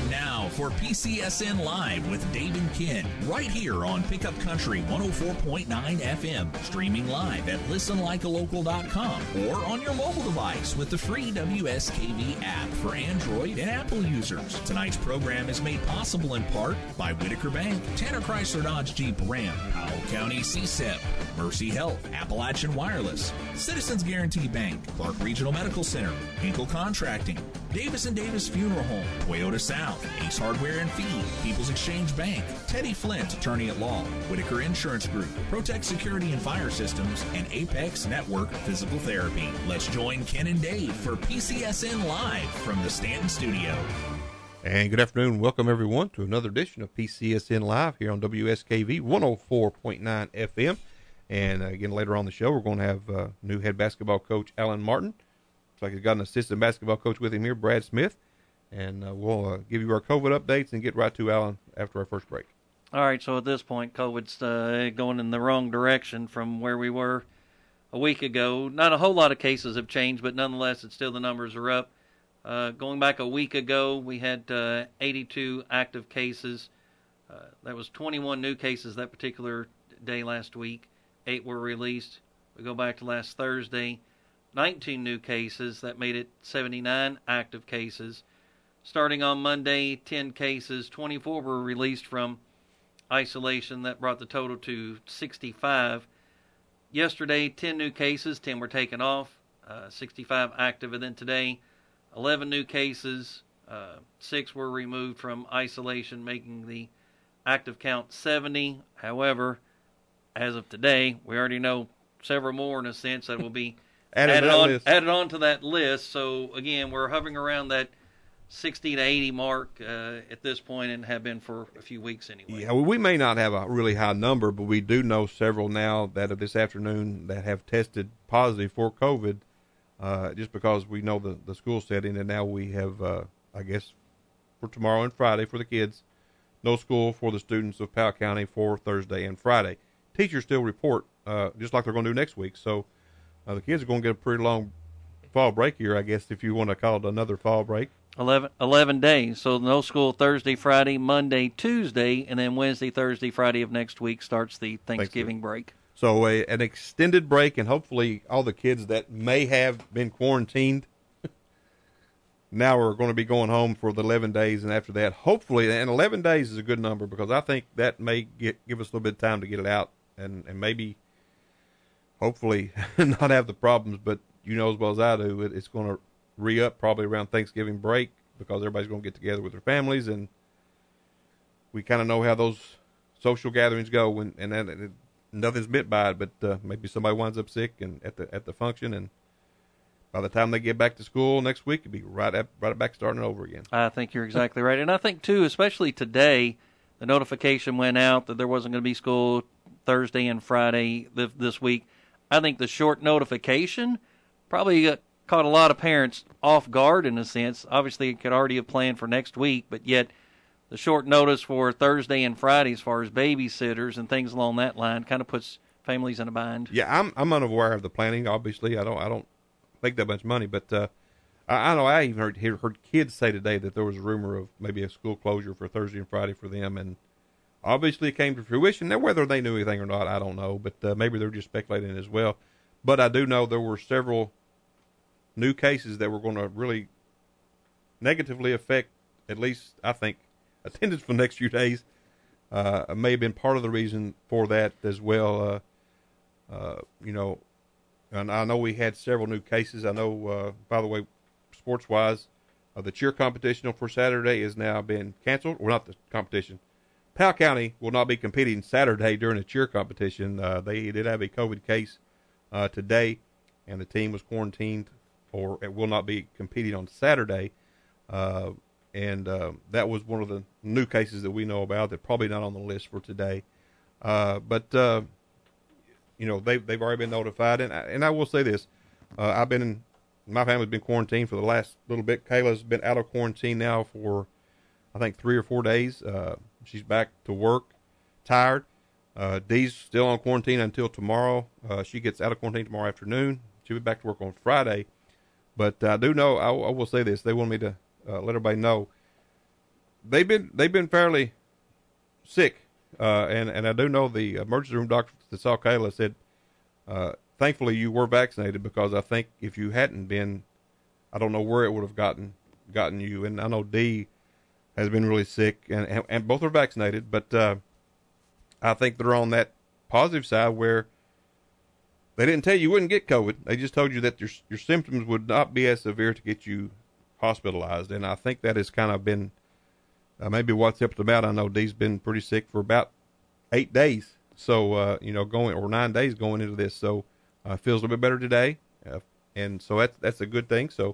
Now for PCSN Live with Dave and Ken, right here on Pickup Country 104.9 FM, streaming live at listenlikealocal.com or on your mobile device with the free WSKV app for Android and Apple users. Tonight's program is made possible in part by Whitaker Bank, Tanner Chrysler Dodge Jeep Ram, Powell County CSEP, Mercy Health, Appalachian Wireless, Citizens Guarantee Bank, Clark Regional Medical Center, Hinkle Contracting, Davis & Davis Funeral Home, Toyota South, Ace Hardware and Feed, People's Exchange Bank, Teddy Flint, Attorney at Law, Whitaker Insurance Group, Protect Security and Fire Systems, and Apex Network Physical Therapy. Let's join Ken and Dave for PCSN Live from the Stanton Studio. And good afternoon. Welcome, everyone, to another edition of PCSN Live here on WSKV 104.9 FM. And again, later on the show, we're going to have new head basketball coach Alan Martin. Looks like he's got an assistant basketball coach with him here, Brad Smith. And we'll give you our COVID updates and get right to Alan after our first break. All right, so at this point, COVID's going in the wrong direction from where we were a week ago. Not a whole lot of cases have changed, but nonetheless, it's still the numbers are up. Going back a week ago, we had 82 active cases. That was 21 new cases that particular day last week. 8 were released. We go back to last Thursday, 19 new cases. That made it 79 active cases. Starting on Monday, 10 cases. 24 were released from isolation. That brought the total to 65. Yesterday, 10 new cases. 10 were taken off. 65 active. And then today, 11 new cases. 6 were removed from isolation, making the active count 70. However, as of today, we already know several more in a sense that will be added on to that list. So, again, we're hovering around that 60 to 80 mark at this point and have been for a few weeks anyway. Yeah, well, we may not have a really high number, but we do know several now that of this afternoon that have tested positive for COVID just because we know the school setting. And now we have, I guess, for tomorrow and Friday for the kids, no school for the students of Powell County for Thursday and Friday. Teachers still report just like they're going to do next week. So the kids are going to get a pretty long fall break here, I guess, if you want to call it another fall break. 11 days. So no school Thursday, Friday, Monday, Tuesday, and then Wednesday, Thursday, Friday of next week starts the Thanksgiving break. So an extended break, and hopefully all the kids that may have been quarantined now are going to be going home for the 11 days, and after that, hopefully, and 11 days is a good number because I think that may give us a little bit of time to get it out and maybe, hopefully, not have the problems. But you know as well as I do, it's going to re-up probably around Thanksgiving break because everybody's going to get together with their families, and we kind of know how those social gatherings go, and nothing's meant by it, but maybe somebody winds up sick and at the function, and by the time they get back to school next week, it'll be right back starting over again. I think you're exactly right. And I think, too, especially today, the notification went out that there wasn't going to be school Thursday and Friday this week. I think the short notification probably caught a lot of parents off guard in a sense. Obviously, it could already have planned for next week, but yet the short notice for Thursday and Friday as far as babysitters and things along that line kind of puts families in a bind. Yeah, I'm unaware of the planning, obviously. I don't make that much money, but I know I even heard kids say today that there was a rumor of maybe a school closure for Thursday and Friday for them, and obviously it came to fruition. Now, whether they knew anything or not, I don't know, but maybe they're just speculating as well. But I do know there were several new cases that were going to really negatively affect, at least I think, attendance for the next few days. May have been part of the reason for that as well. And I know we had several new cases. I know, by the way, sports-wise, the cheer competition for Saturday has now been canceled. Or not the competition. Powell County will not be competing Saturday during the cheer competition. They did have a COVID case today, and the team was quarantined, or it will not be competing on Saturday. And that was one of the new cases that we know about. They're probably not on the list for today. But they've already been notified. And I will say this. My family's been quarantined for the last little bit. Kayla's been out of quarantine now for, I think, 3 or 4 days. She's back to work, tired. Dee's still on quarantine until tomorrow. She gets out of quarantine tomorrow afternoon. She'll be back to work on Friday. But I do know, I will say this. They want me to let everybody know they've been fairly sick, and I do know the emergency room doctor that saw Kayla said, thankfully you were vaccinated, because I think if you hadn't been, I don't know where it would have gotten you. And I know Dee has been really sick, and both are vaccinated, but I think they're on that positive side where they didn't tell you wouldn't get COVID. They just told you that your symptoms would not be as severe to get you hospitalized. And I think that has kind of been maybe what's helped them out. I know Dee's been pretty sick for about 8 days. So, 9 days going into this. So, feels a little bit better today. And so that's a good thing. So,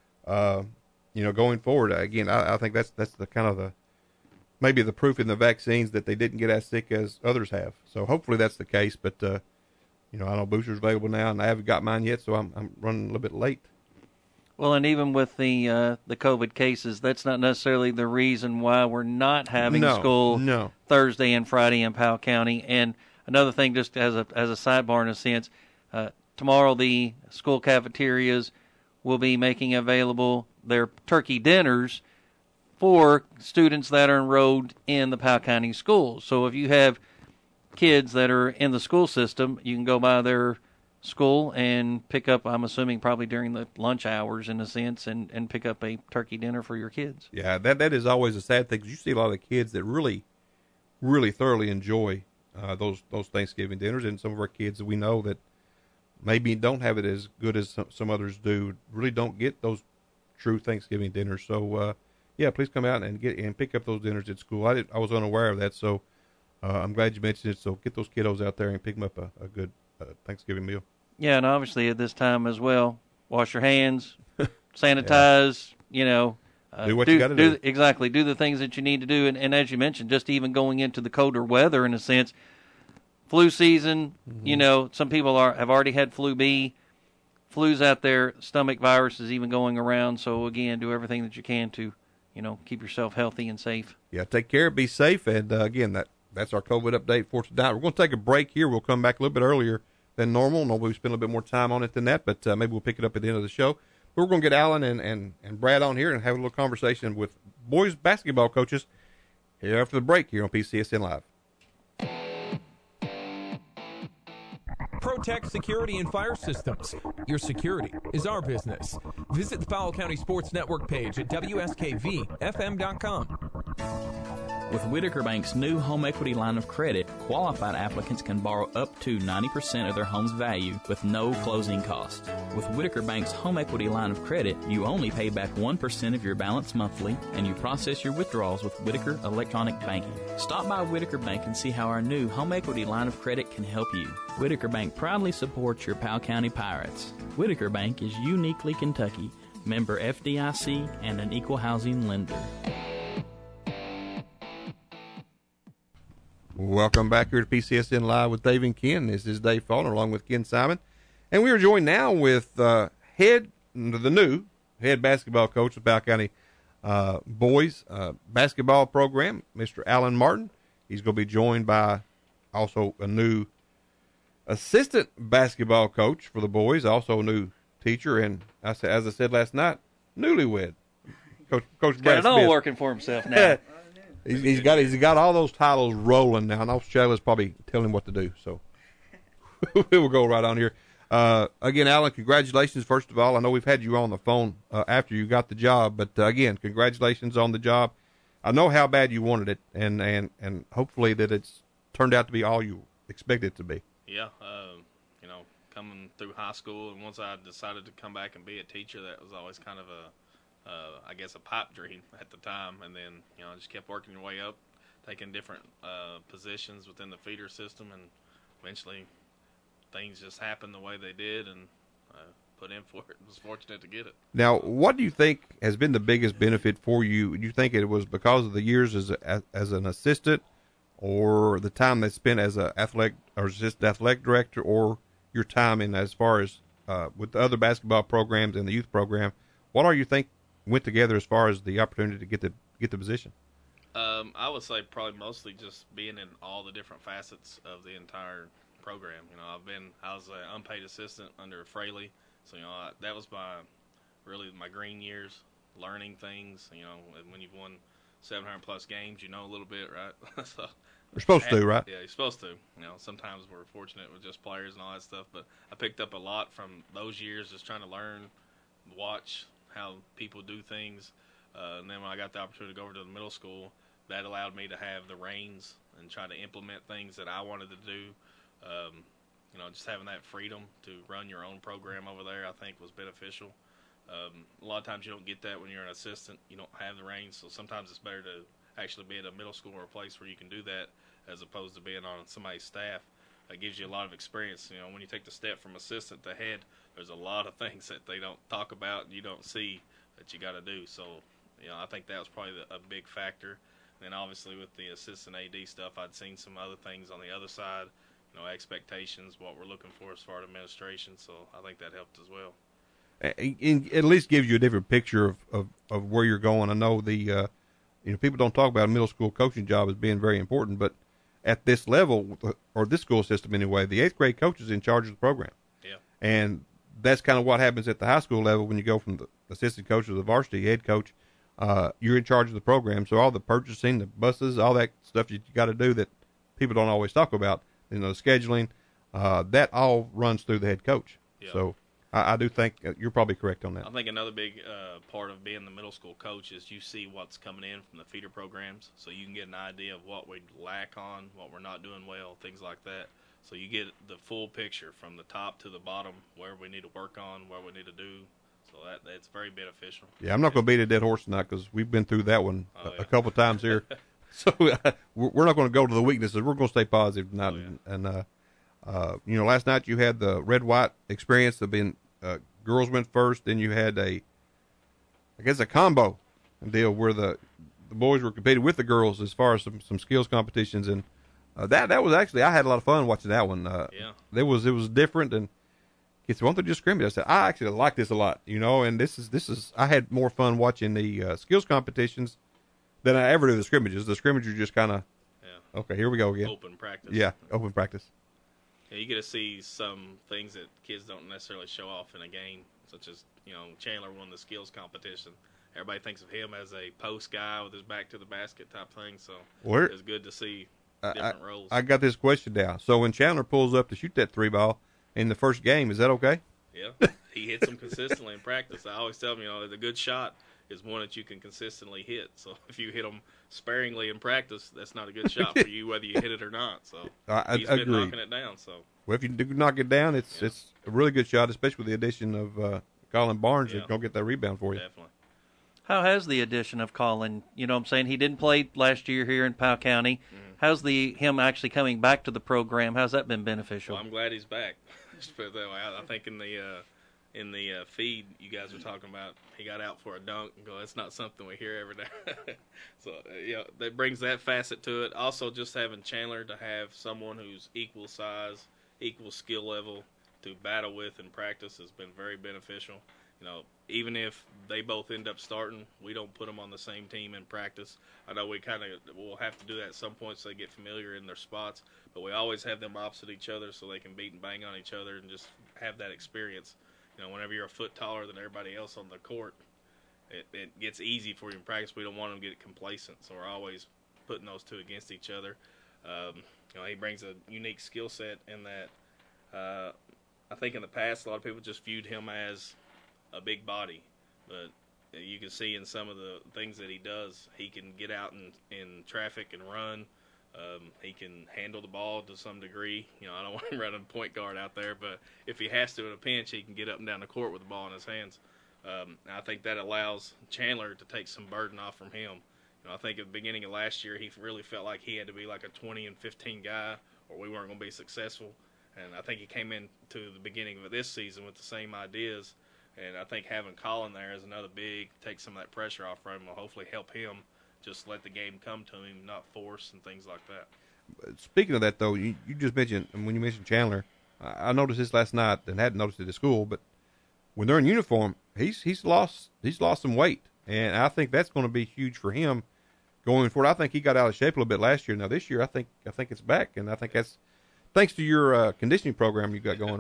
going forward, again, I think that's the kind of maybe the proof in the vaccines that they didn't get as sick as others have. So hopefully that's the case. But, I know boosters available now, and I haven't got mine yet, so I'm running a little bit late. Well, and even with the COVID cases, that's not necessarily the reason why we're not having school Thursday and Friday in Powell County. And another thing, just as a sidebar in a sense, tomorrow the school cafeterias will be making available their turkey dinners for students that are enrolled in the Powell County schools. So if you have kids that are in the school system, you can go by their school and pick up, I'm assuming probably during the lunch hours in a sense, and pick up a turkey dinner for your kids. Yeah, that is always a sad thing, because you see a lot of kids that really, really thoroughly enjoy those Thanksgiving dinners, and some of our kids that we know that maybe don't have it as good as some others do, really don't get those true Thanksgiving dinners. So, please come out and pick up those dinners at school. I was unaware of that, so I'm glad you mentioned it. So get those kiddos out there and pick them up a good Thanksgiving meal. Yeah, and obviously at this time as well, wash your hands, sanitize, do what you got to do. Exactly, do the things that you need to do. And as you mentioned, just even going into the colder weather in a sense, flu season, some people have already had flu B. Flu's out there, stomach virus is even going around. So again, do everything that you can to, keep yourself healthy and safe. Yeah, take care, be safe. And again, that's our COVID update for tonight. We're going to take a break here. We'll come back a little bit earlier than normal. Normally we spend a little bit more time on it than that, but maybe we'll pick it up at the end of the show. But we're going to get Alan and Brad on here and have a little conversation with boys basketball coaches here after the break here on PCSN Live. Protect Security and Fire Systems. Your security is our business. Visit the Powell County Sports Network page at WSKVFM.com. With Whitaker Bank's new home equity line of credit, qualified applicants can borrow up to 90% of their home's value with no closing costs. With Whitaker Bank's home equity line of credit, you only pay back 1% of your balance monthly, and you process your withdrawals with Whitaker Electronic Banking. Stop by Whitaker Bank and see how our new home equity line of credit can help you. Whitaker Bank proudly supports your Powell County Pirates. Whitaker Bank is uniquely Kentucky, member FDIC, and an equal housing lender. Welcome back here to PCSN Live with Dave and Ken. This is Dave Faulkner along with Ken Simon. And we are joined now with the new head basketball coach of Powell County boys basketball program, Mr. Alan Martin. He's going to be joined by also a new assistant basketball coach for the boys, also a new teacher, and as I said last night, newlywed. Coach Brad Got it all Smith. working for himself now. He's got all those titles rolling now, and Shayla's probably telling him what to do. So we'll go right on here. Again, Alan, congratulations. First of all, I know we've had you on the phone after you got the job, but again, congratulations on the job. I know how bad you wanted it, and hopefully that it's turned out to be all you expected it to be. Yeah, coming through high school, and once I decided to come back and be a teacher, that was always kind of a pipe dream at the time. And then, I just kept working your way up, taking different positions within the feeder system, and eventually things just happened the way they did, and put in for it. Was fortunate to get it. Now, what do you think has been the biggest benefit for you? Do you think it was because of the years as an assistant, or the time that's spent as an athletic or assistant athletic director, or your time in as far as with the other basketball programs and the youth program? What do you think went together as far as the opportunity to get the position? I would say probably mostly just being in all the different facets of the entire program. I was an unpaid assistant under Fraley, so that was my green years, learning things. When you've won 700-plus games, you know a little bit, right? So You're supposed to, right? Yeah, you're supposed to. You know, sometimes we're fortunate with just players and all that stuff, but I picked up a lot from those years just trying to learn, watch how people do things. And then when I got the opportunity to go over to the middle school, that allowed me to have the reins and try to implement things that I wanted to do. You know, just having that freedom to run your own program over there, I think, was beneficial. A lot of times you don't get that when you're an assistant. You don't have the reins, so sometimes it's better to actually be at a middle school or a place where you can do that as opposed to being on somebody's staff. It gives you a lot of experience. You know, when you take the step from assistant to head, there's a lot of things that they don't talk about and you don't see that you got to do. So, you know, I think that was probably a big factor. And then obviously with the assistant AD stuff, I'd seen some other things on the other side, you know, expectations, what we're looking for as far as administration. So I think that helped as well. It at least gives you a different picture of where you're going. I know you know, people don't talk about a middle school coaching job as being very important, but at this level, or this school system anyway, the 8th grade coach is in charge of the program. Yeah. And that's kind of what happens at the high school level when you go from the assistant coach to the varsity head coach. You're in charge of the program, so all the purchasing, the buses, all that stuff you got to do that people don't always talk about, you know, scheduling, that all runs through the head coach. Yeah. So I do think you're probably correct on that. I think another big part of being the middle school coach is you see what's coming in from the feeder programs, so you can get an idea of what we lack on, what we're not doing well, things like that. So you get the full picture from the top to the bottom, where we need to work on, what we need to do. So that's very beneficial. Yeah, I'm not going to beat a dead horse tonight because we've been through that one a couple of times here. So we're not going to go to the weaknesses. We're going to stay positive tonight. You know, last night you had the red-white experience of being girls went first. Then you had I guess a combo deal where the boys were competing with the girls as far as some skills competitions. And that was actually, I had a lot of fun watching that one. Yeah. It was different. And it's one thing just scrimmage. I said, I actually like this a lot, you know, and this is, I had more fun watching the skills competitions than I ever do the scrimmages. The scrimmages just kind of, okay, here we go again. Open practice. Yeah, open practice. Yeah, you get to see some things that kids don't necessarily show off in a game, such as, you know, Chandler won the skills competition. Everybody thinks of him as a post guy with his back to the basket type thing, so it's good to see different roles. I got this question down. So when Chandler pulls up to shoot that 3-ball in the first game, is that okay? Yeah, he hits them consistently in practice. I always tell him, you know, the good shot is one that you can consistently hit. So if you hit them sparingly in practice, that's not a good shot for you, whether you hit it or not. So he's been knocking it down. So well, if you do knock it down, it's a really good shot, especially with the addition of Colin Barnes, who's going to get that rebound for you. Definitely. How has the addition of Colin, you know what I'm saying, he didn't play last year here in Powell County. Mm-hmm. How's him actually coming back to the program? How's that been beneficial? Well, I'm glad he's back. Just put it that way. I think in the feed you guys were talking about, he got out for a dunk and go, that's not something we hear every day. So, that brings that facet to it. Also, just having Chandler to have someone who's equal size, equal skill level to battle with in practice has been very beneficial. You know, even if they both end up starting, we don't put them on the same team in practice. I know we'll have to do that at some point so they get familiar in their spots, but we always have them opposite each other so they can beat and bang on each other and just have that experience. You know, whenever you're a foot taller than everybody else on the court, it gets easy for you in practice. We don't want them to get complacent, so we're always putting those two against each other. You know, he brings a unique skill set in that I think in the past a lot of people just viewed him as a big body, but you can see in some of the things that he does, he can get out in traffic and run. He can handle the ball to some degree. You know, I don't want him running point guard out there, but if he has to in a pinch, he can get up and down the court with the ball in his hands. I think that allows Chandler to take some burden off from him. You know, I think at the beginning of last year, he really felt like he had to be like a 20 and 15 guy, or we weren't going to be successful. And I think he came into the beginning of this season with the same ideas. And I think having Colin there is another big, take some of that pressure off from him, will hopefully help him just let the game come to him, not force and things like that. Speaking of that, though, you just mentioned, when you mentioned Chandler, I noticed this last night and hadn't noticed it at school, but when they're in uniform, he's lost some weight. And I think that's going to be huge for him going forward. I think he got out of shape a little bit last year. Now this year, I think it's back, and I think that's thanks to your conditioning program you got going, right?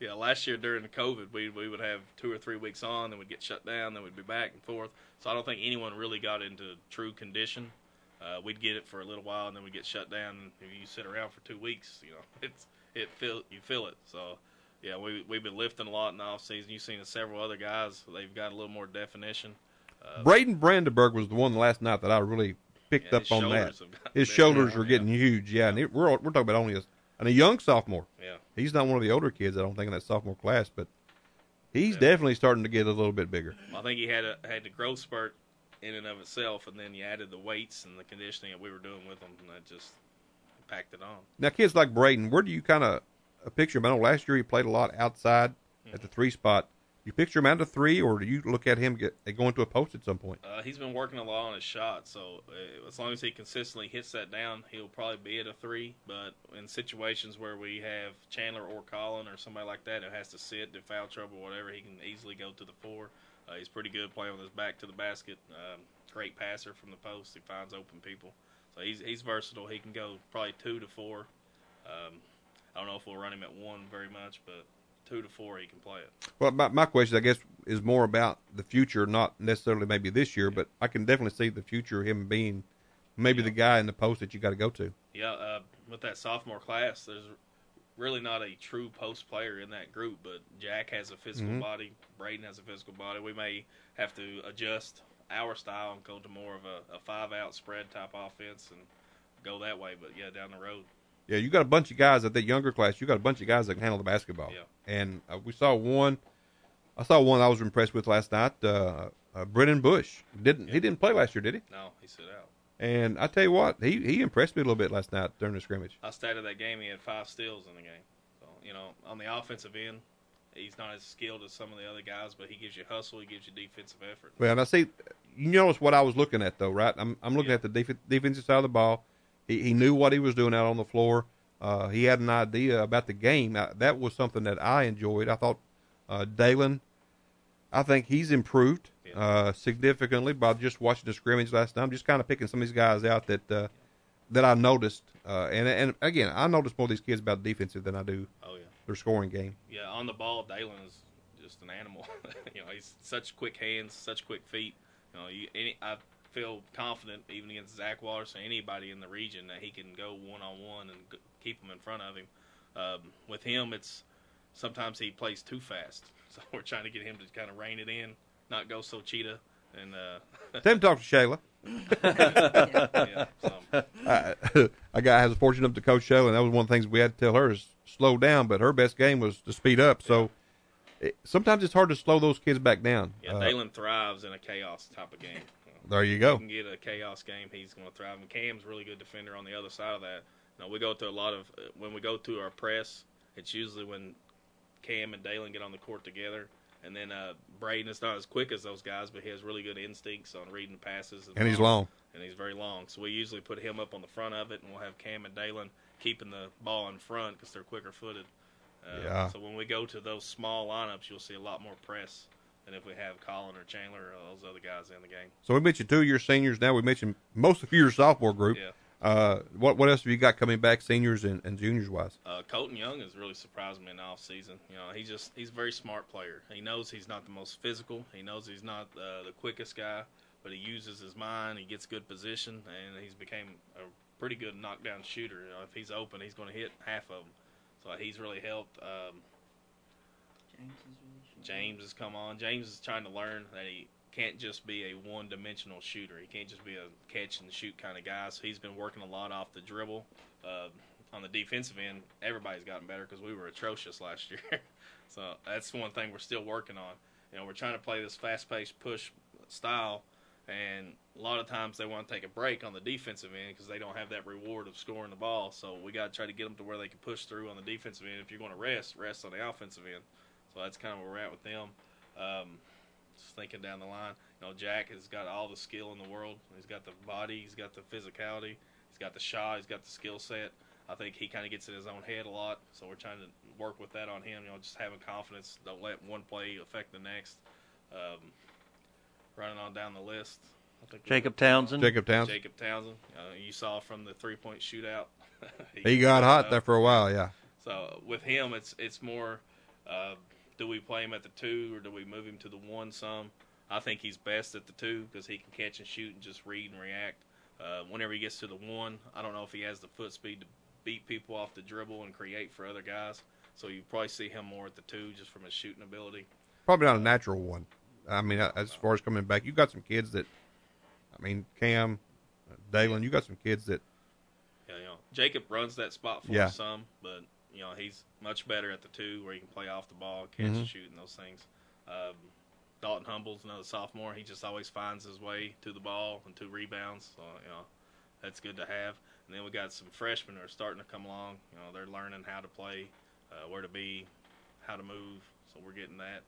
Yeah, last year during the COVID, we would have 2 or 3 weeks on, then we'd get shut down, then we'd be back and forth. So I don't think anyone really got into true condition. We'd get it for a little while, and then we'd get shut down. And if you sit around for 2 weeks, you feel it. So yeah, we've been lifting a lot in the off season. You've seen several other guys; they've got a little more definition. Braden Brandenburg was the one last night that I really picked up on that. His shoulders are getting huge. Yeah, and we're talking about only a young sophomore. Yeah, he's not one of the older kids, I don't think, in that sophomore class, but he's definitely starting to get a little bit bigger. I think he had the growth spurt in and of itself, and then you added the weights and the conditioning that we were doing with him, and that just packed it on. Now, kids like Braden, where do you kind of picture him? I know last year he played a lot outside at the 3 spot. You picture him out of 3, or do you look at him going to a post at some point? He's been working a lot on his shot, so as long as he consistently hits that down, he'll probably be at a 3. But in situations where we have Chandler or Colin or somebody like that who has to sit, do foul trouble, whatever, he can easily go to the 4. He's pretty good playing with his back to the basket. Great passer from the post. He finds open people. So he's versatile. He can go probably 2 to 4. I don't know if we'll run him at 1 very much, but 2 to 4 he can play it. Well, my question, I guess, is more about the future, not necessarily maybe this year, but I can definitely see the future of him being maybe the guy in the post that you got to go to. Yeah, with that sophomore class, there's really not a true post player in that group, but Jack has a physical body. Braden has a physical body. We may have to adjust our style and go to more of a 5-out spread type offense and go that way, but yeah, down the road. Yeah, you got a bunch of guys at that younger class. You got a bunch of guys that can handle the basketball. Yeah. And we saw one. I saw one I was impressed with last night. Brennan Bush he didn't play last year, did he? No, he sit out. And I tell you what, he impressed me a little bit last night during the scrimmage. I started that game. He had 5 steals in the game. So on the offensive end, he's not as skilled as some of the other guys, but he gives you hustle. He gives you defensive effort. Well, and I see. You notice what I was looking at, though, right? I'm looking at the defensive side of the ball. He knew what he was doing out on the floor. He had an idea about the game. That was something that I enjoyed. I thought Dalen, I think he's improved significantly by just watching the scrimmage last night. I'm just kind of picking some of these guys out that I noticed. And again, I noticed more of these kids about defensive than I do their scoring game. Yeah, on the ball, Dalen is just an animal. He's such quick hands, such quick feet. I feel confident even against Zach Waters or anybody in the region that he can go one-on-one and keep them in front of him. With him, it's sometimes he plays too fast, so we're trying to get him to kind of rein it in, not go so cheetah. And Tim talked to Shayla. A guy has a fortune up to Coach Shayla, and that was one of the things we had to tell her is slow down, but her best game was to speed up. So sometimes it's hard to slow those kids back down. Yeah, Dalen thrives in a chaos type of game. There you go. If you can get a chaos game, he's going to thrive. And Cam's a really good defender on the other side of that. We go to a lot of when we go to our press, it's usually when Cam and Dalen get on the court together. And then Braden is not as quick as those guys, but he has really good instincts on reading passes. And he's long. And he's very long. So we usually put him up on the front of it, and we'll have Cam and Dalen keeping the ball in front because they're quicker footed. So when we go to those small lineups, you'll see a lot more press than if we have Colin or Chandler or those other guys in the game. So we mentioned 2 of your seniors now. We mentioned most of your sophomore group. Yeah. What else have you got coming back, seniors and juniors wise? Colton Young has really surprised me in the off season. He's a very smart player. He knows he's not the most physical. He knows he's not the quickest guy, but he uses his mind. He gets good position, and he's became a pretty good knockdown shooter. If he's open, he's going to hit half of them. So he's really helped. James has come on. James is trying to learn that he can't just be a one-dimensional shooter. He can't just be a catch-and-shoot kind of guy. So he's been working a lot off the dribble. On the defensive end, everybody's gotten better because we were atrocious last year. So that's one thing we're still working on. We're trying to play this fast-paced push style, and a lot of times they want to take a break on the defensive end because they don't have that reward of scoring the ball. So we got to try to get them to where they can push through on the defensive end. If you're going to rest on the offensive end. So that's kind of where we're at with them. Just thinking down the line, Jack has got all the skill in the world. He's got the body, he's got the physicality, he's got the shot, he's got the skill set. I think he kind of gets in his own head a lot, so we're trying to work with that on him. Just having confidence, don't let one play affect the next. Running on down the list, I think Jacob Townsend. You saw from the 3-point shootout. He got hot there for a while, yeah. So with him, it's more Do we play him at the 2 or do we move him to the 1 some? I think he's best at the 2 because he can catch and shoot and just read and react. Whenever he gets to the 1, I don't know if he has the foot speed to beat people off the dribble and create for other guys. So you probably see him more at the 2 just from his shooting ability. Probably not a natural 1. I mean, as far as coming back, you got some kids that, I mean, Cam, Dalen, you got some kids that. Yeah, Jacob runs that spot for us some, but he's much better at the 2 where he can play off the ball, catch and shoot, and those things. Dalton Humble's another sophomore. He just always finds his way to the ball and 2 rebounds. So that's good to have. And then we got some freshmen that are starting to come along. They're learning how to play, where to be, how to move. So we're getting that.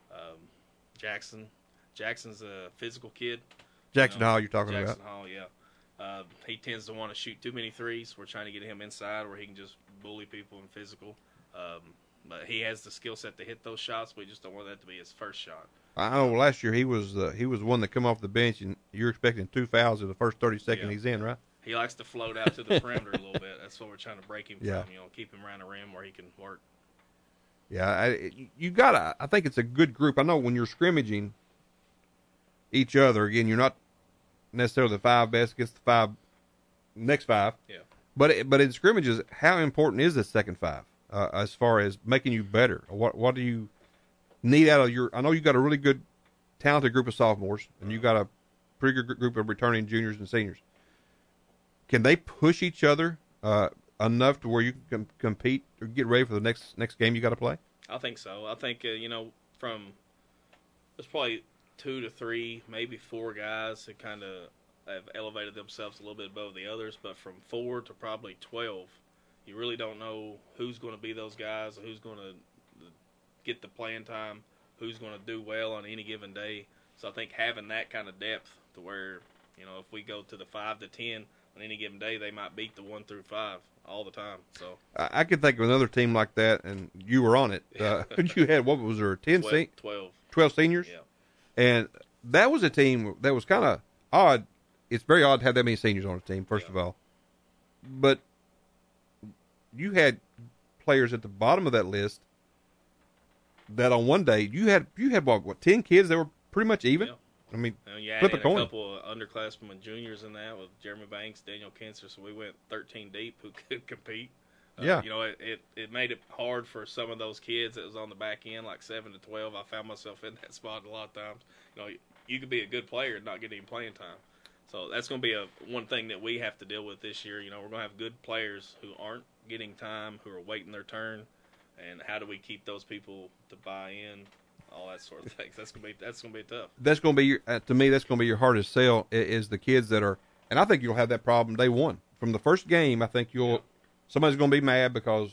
Jackson's a physical kid. Jackson Hall, you're talking Jackson about? Hall, yeah. He tends to want to shoot too many threes. We're trying to get him inside where he can just bully people and physical. But he has the skill set to hit those shots. We just don't want that to be his first shot. I know last year he was one that come off the bench, and you're expecting 2 fouls in the first 30 seconds he's in, right? He likes to float out to the perimeter a little bit. That's what we're trying to break him from. Keep him around the rim where he can work. Yeah, I think it's a good group. I know when you're scrimmaging each other, again, you're not necessarily the 5 best against the next 5. Yeah. But in scrimmages, how important is this second 5 as far as making you better? What do you need out of your? I know you got a really good, talented group of sophomores, and you got a pretty good group of returning juniors and seniors. Can they push each other enough to where you can compete or get ready for the next game you got to play? I think so. I think from there's probably 2 to 3, maybe 4 guys that kind of have elevated themselves a little bit above the others, but from 4 to probably 12, you really don't know who's going to be those guys, who's going to get the playing time, who's going to do well on any given day. So I think having that kind of depth to where, if we go to the 5 to 10 on any given day, they might beat the 1 through 5 all the time. So I could think of another team like that, and you were on it. You had, what was there, 12 seniors? Yeah. And that was a team that was kind of odd. It's very odd to have that many seniors on a team, first of all. But you had players at the bottom of that list that on one day you had what 10 kids that were pretty much even. Yeah. I mean, you add flip a in coin. a couple of underclassmen and juniors in that with Jeremy Banks, Daniel Kinser, so we went 13 deep who could compete. It made it hard for some of those kids that was on the back end, like 7 to 12. I found myself in that spot a lot of times. You could be a good player and not get any playing time. So that's going to be one thing that we have to deal with this year. We're going to have good players who aren't getting time, who are waiting their turn, and how do we keep those people to buy in, all that sort of things. That's going to be tough. That's going to be to me. That's going to be your hardest sell is the kids that are, and I think you'll have that problem day one from the first game. I think somebody's going to be mad because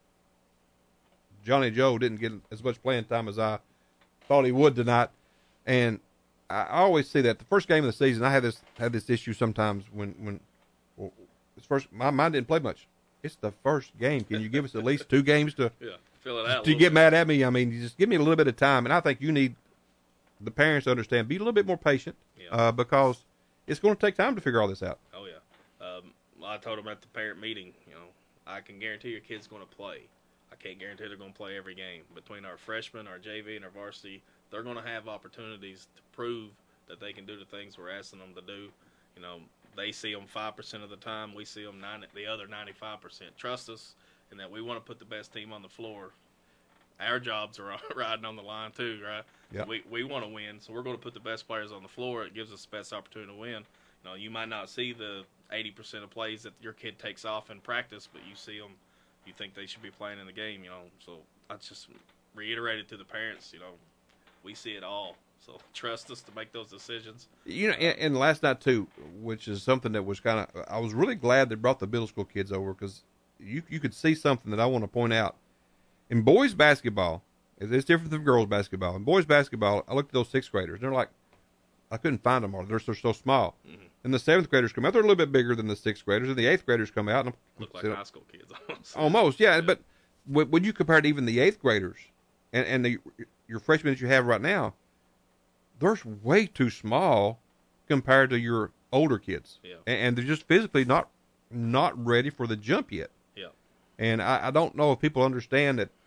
Johnny Joe didn't get as much playing time as I thought he would tonight, and I always see that the first game of the season. I had this issue sometimes when it's first. My mind didn't play much. It's the first game. Can you give us at least 2 games to fill it out? To get mad at me? I mean, you just give me a little bit of time, and I think you need the parents to understand. Be a little bit more patient because it's going to take time to figure all this out. Oh yeah. I told them at the parent meeting. I can guarantee your kid's going to play. I can't guarantee they're going to play every game. Between our freshmen, our JV, and our varsity, they're going to have opportunities to prove that they can do the things we're asking them to do. They see them 5% of the time. We see them the other 95%. Trust us in that we want to put the best team on the floor. Our jobs are riding on the line too, right? Yeah. We want to win, so we're going to put the best players on the floor. It gives us the best opportunity to win. You might not see the 80% of plays that your kid takes off in practice, but you see them. You think they should be playing in the game, So I just reiterated to the parents, we see it all. So trust us to make those decisions. And last night too, which is something that was kind of, I was really glad they brought the middle school kids over because you could see something that I want to point out. In boys basketball, it's different than girls basketball. In boys basketball, I looked at those 6th graders. They're like, I couldn't find them all. They're so small. Mm-hmm. And the 7th graders come out. They're a little bit bigger than the 6th graders. And the 8th graders come out. And look like high school kids. Almost, yeah. But when you compare to even the 8th graders and your freshmen that you have right now, they're way too small compared to your older kids. Yeah. And they're just physically not ready for the jump yet. Yeah. And I don't know if people understand that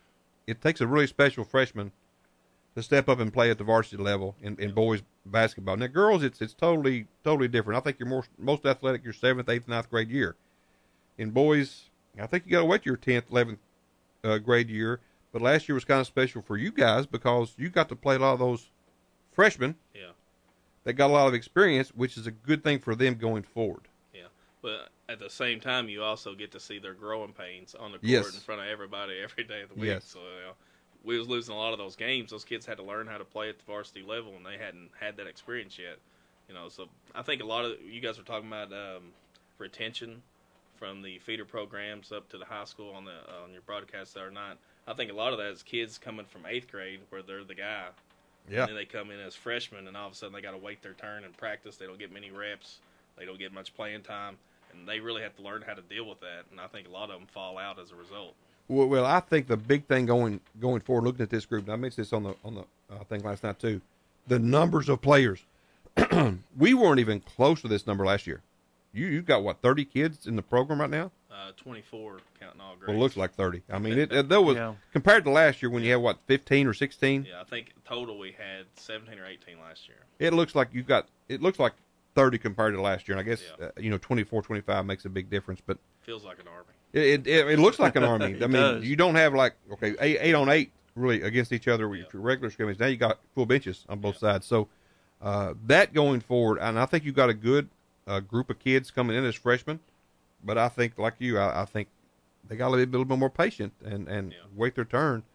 it takes a really special freshman to step up and play at the varsity level in boys basketball. Now, girls, it's totally different. I think you're most athletic your 7th, 8th, 9th grade year. In boys, I think you got to wait your 10th, 11th grade year. But last year was kind of special for you guys because you got to play a lot of those freshmen that got a lot of experience, which is a good thing for them going forward. Yeah, but at the same time, you also get to see their growing pains on the court Yes. in front of everybody every day of the week. Yes. So we was losing a lot of those games. Those kids had to learn how to play at the varsity level, and they hadn't had that experience yet. So I think a lot of you guys were talking about retention from the feeder programs up to the high school on your broadcast the other night. I think a lot of that is kids coming from 8th grade where they're the guy. Yeah. And then they come in as freshmen, and all of a sudden they got to wait their turn and practice. They don't get many reps. They don't get much playing time, and they really have to learn how to deal with that. And I think a lot of them fall out as a result. Well, I think the big thing going forward, looking at this group, and I mentioned this on the thing last night too, the numbers of players. We weren't even close to this number last year. You've got, what, 30 kids in the program right now? 24 counting all grades. Well, it looks like 30. I mean, there was compared to last year when you had, what, 15 or 16? Yeah, I think total we had 17 or 18 last year. It looks like 30 compared to last year, and I guess 24, 25 makes a big difference, but feels like an army. It looks like an army. I mean, does. you don't have like 8 on 8 really against each other with your regular scrimmage. Now you got full benches on both sides. So that going forward, and I think you got a good group of kids coming in as freshmen. But I think, like you, I think they got to be a little bit more patient and wait their turn.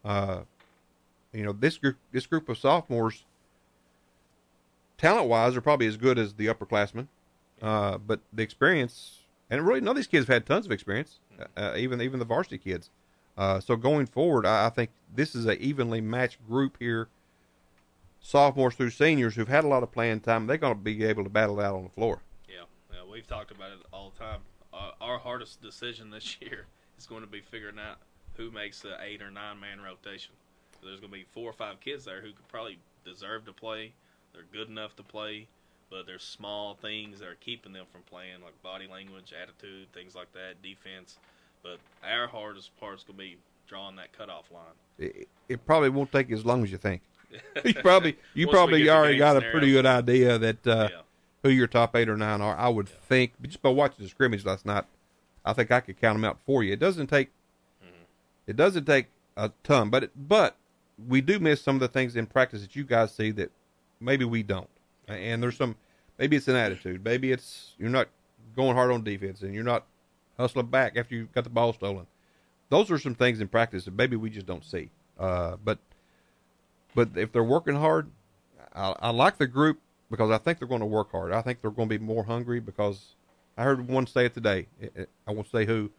This group of sophomores, talent-wise, are probably as good as the upperclassmen. But the experience, and really none of these kids have had tons of experience, even the varsity kids. So going forward, I think this is an evenly matched group here, sophomores through seniors who've had a lot of playing time. They're going to be able to battle it out on the floor. Yeah, we've talked about it all the time. Our hardest decision this year is going to be figuring out who makes the 8 or 9 man rotation. There's going to be 4 or 5 kids there who could probably deserve to play. They're good enough to play, but there's small things that are keeping them from playing, like body language, attitude, things like that, defense. But our hardest part is going to be drawing that cutoff line. It probably won't take as long as you think. You probably already got a pretty good idea that who your top 8 or 9 are. I would think, just by watching the scrimmage last night, I think I could count them out for you. It doesn't take a ton, but we do miss some of the things in practice that you guys see that maybe we don't. And there's maybe it's an attitude. Maybe it's you're not going hard on defense and you're not hustling back after you've got the ball stolen. Those are some things in practice that maybe we just don't see. But if they're working hard, I like the group because I think they're going to work hard. I think they're going to be more hungry because I heard one say it today. I won't say who.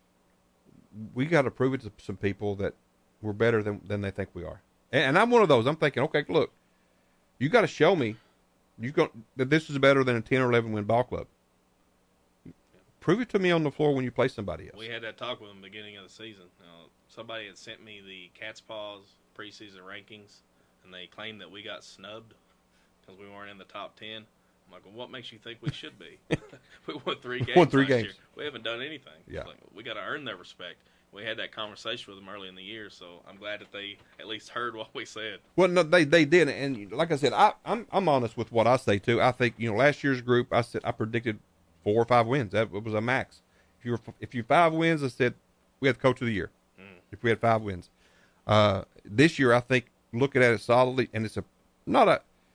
We got to prove it to some people that we're better than they think we are. And I'm one of those. I'm thinking, okay, look, you got to show me that this is better than a 10 or 11 win ball club. Prove it to me on the floor when you play somebody else. We had that talk with them at the beginning of the season. Somebody had sent me the Cat's Paws preseason rankings, and they claimed that we got snubbed because we weren't in the top 10. I'm like, well, what makes you think we should be? We won 3 games last year. We haven't done anything. Yeah. Like, we got to earn their respect. We had that conversation with them early in the year, so I'm glad that they at least heard what we said. Well, no, they did, and like I said, I'm honest with what I say too. I think last year's group, I predicted 4 or 5 wins. That was a max. If you 5 wins, I said we had the coach of the year. If we had 5 wins, this year I think looking at it solidly, and it's not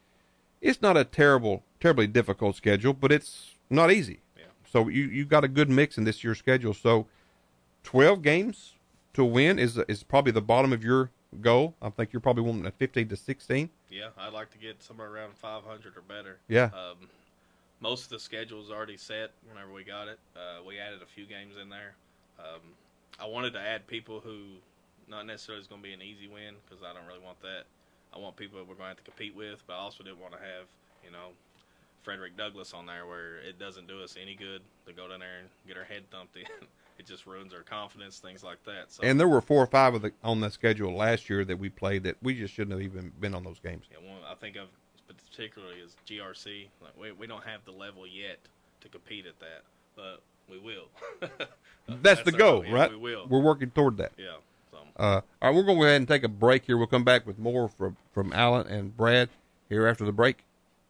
a terribly difficult schedule, but it's not easy. Yeah. So you got a good mix in this year's schedule. So 12 games to win is probably the bottom of your goal. I think you're probably wanting at 15 to 16. Yeah, I'd like to get somewhere around 500 or better. Yeah. Most of the schedule is already set whenever we got it. We added a few games in there. I wanted to add people who not necessarily is going to be an easy win because I don't really want that. I want people that we're going to have to compete with, but I also didn't want to have, Frederick Douglass on there where it doesn't do us any good to go down there and get our head thumped in. It just ruins our confidence, things like that. So, and there were 4 or 5 on the schedule last year that we played that we just shouldn't have even been on those games. Yeah, one I think of particularly is GRC. Like we don't have the level yet to compete at that, but we will. That's the goal, right? We will. We're working toward that. Yeah. So All right, we're going to go ahead and take a break here. We'll come back with more from Alan and Brad here after the break.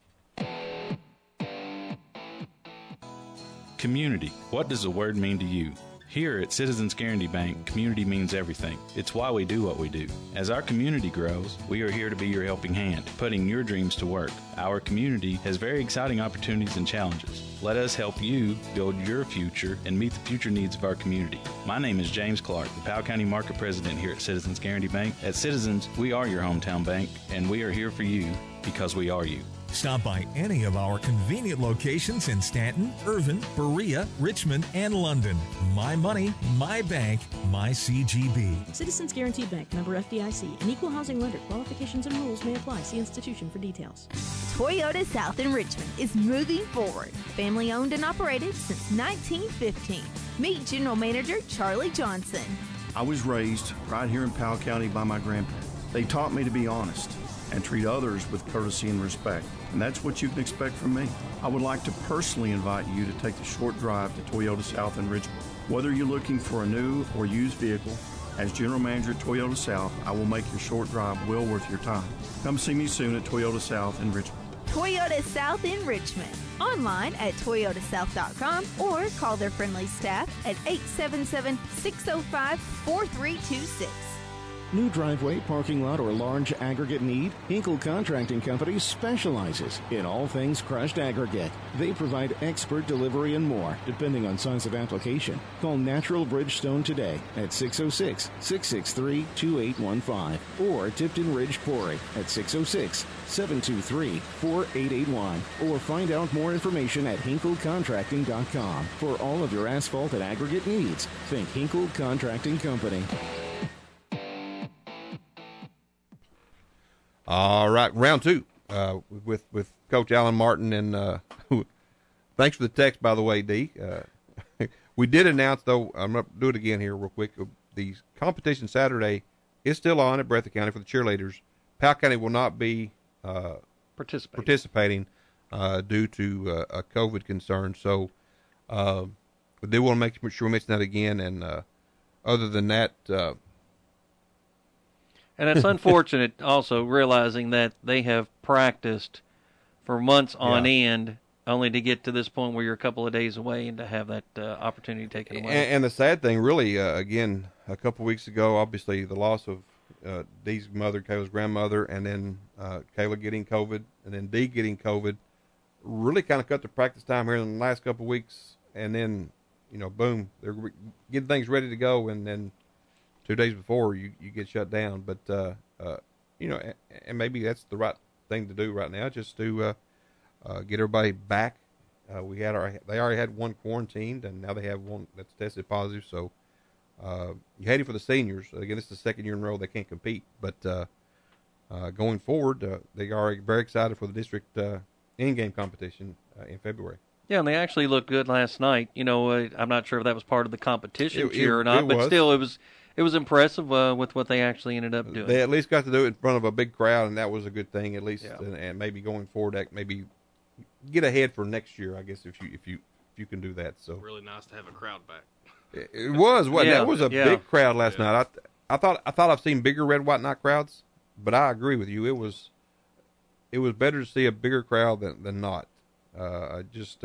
Community. What does the word mean to you? Here at Citizens Guarantee Bank, community means everything. It's why we do what we do. As our community grows, we are here to be your helping hand, putting your dreams to work. Our community has very exciting opportunities and challenges. Let us help you build your future and meet the future needs of our community. My name is James Clark, the Powell County Market President here at Citizens Guarantee Bank. At Citizens, we are your hometown bank, and we are here for you because we are you. Stop by any of our convenient locations in Stanton, Irvin, Berea, Richmond, and London. My money, my bank, my CGB. Citizens Guaranteed Bank, member FDIC, an equal housing lender. Qualifications and rules may apply. See institution for details. Toyota South in Richmond is moving forward. Family owned and operated since 1915. Meet General Manager Charlie Johnson. I was raised right here in Powell County by my grandparents. They taught me to be honest and treat others with courtesy and respect. And that's what you can expect from me. I would like to personally invite you to take the short drive to Toyota South in Richmond. Whether you're looking for a new or used vehicle, as General Manager at Toyota South, I will make your short drive well worth your time. Come see me soon at Toyota South in Richmond. Toyota South in Richmond. Online at toyotasouth.com or call their friendly staff at 877-605-4326. New driveway, parking lot, or large aggregate need? Hinkle Contracting Company specializes in all things crushed aggregate. They provide expert delivery and more, depending on size of application. Call Natural Bridgestone today at 606-663-2815 or Tipton Ridge Quarry at 606-723-4881 or find out more information at hinklecontracting.com. For all of your asphalt and aggregate needs, think Hinkle Contracting Company. All right, round two with Coach Alan Martin. And thanks for the text, by the way, D. We did announce, though, I'm going to do it again here real quick. The competition Saturday is still on at Breathitt County for the cheerleaders. Powell County will not be participating due to a COVID concern. So we do want to make sure we mention that again. And other than that... And it's unfortunate also realizing that they have practiced for months on end only to get to this point where you're a couple of days away and to have that opportunity taken away. And the sad thing, really, again, a couple of weeks ago, obviously the loss of Dee's mother, Kayla's grandmother, and then Kayla getting COVID, and then Dee getting COVID, really kind of cut the practice time here in the last couple of weeks. And then, boom, they're getting things ready to go, and then 2 days before you get shut down. But, and maybe that's the right thing to do right now, just to get everybody back. They already had one quarantined, and now they have one that's tested positive. So you hate it for the seniors. Again, this is the second year in a row they can't compete. But going forward, they are very excited for the district in-game competition in February. Yeah, and they actually looked good last night. I'm not sure if that was part of the competition cheer or not, but still it was impressive with what they actually ended up doing. They at least got to do it in front of a big crowd, and that was a good thing, at least. Yeah. And maybe going forward, maybe get ahead for next year, I guess, if you can do that. So really nice to have a crowd back. It was. That was a big crowd last night. I thought I've seen bigger red, white, night crowds, but I agree with you. It was better to see a bigger crowd than not. They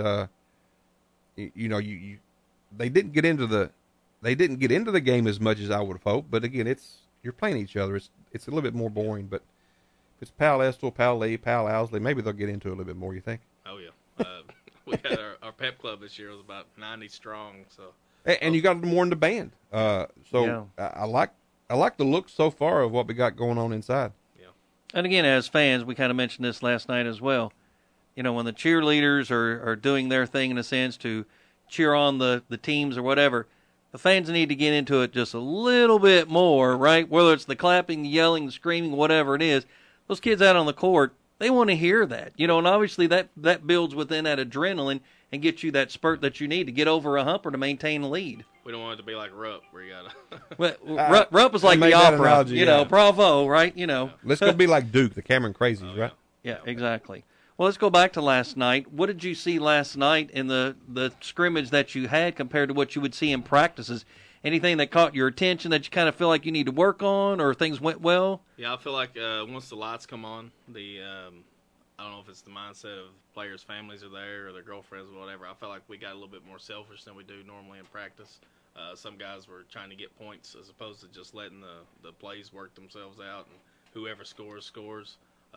didn't get into the. They didn't get into the game as much as I would have hoped, but again, you're playing each other. It's a little bit more boring. But if it's Powell Estill, Powell Lee, Powell Owsley, maybe they'll get into it a little bit more. You think? Oh yeah, we had our pep club this year. It was about 90 strong. So and you got more in the band. I like the look so far of what we got going on inside. Yeah. And again, as fans, we kind of mentioned this last night as well. When the cheerleaders are doing their thing in a sense to cheer on the teams or whatever. The fans need to get into it just a little bit more, right? Whether it's the clapping, the yelling, the screaming, whatever it is, those kids out on the court, they want to hear that, and obviously that builds within that adrenaline and gets you that spurt that you need to get over a hump or to maintain a lead. We don't want it to be like Rupp, where you got to... Rupp was like the opera, analogy, bravo, right? Let's go be like Duke, the Cameron Crazies, right? Yeah, exactly. Well, let's go back to last night. What did you see last night in the scrimmage that you had compared to what you would see in practices? anything that caught your attention that you kind of feel like you need to work on, or things went well? Yeah, I feel like once the lights come on, I don't know if it's the mindset of players' families are there or their girlfriends or whatever. I felt like we got a little bit more selfish than we do normally in practice. Some guys were trying to get points as opposed to just letting the plays work themselves out, and whoever scores.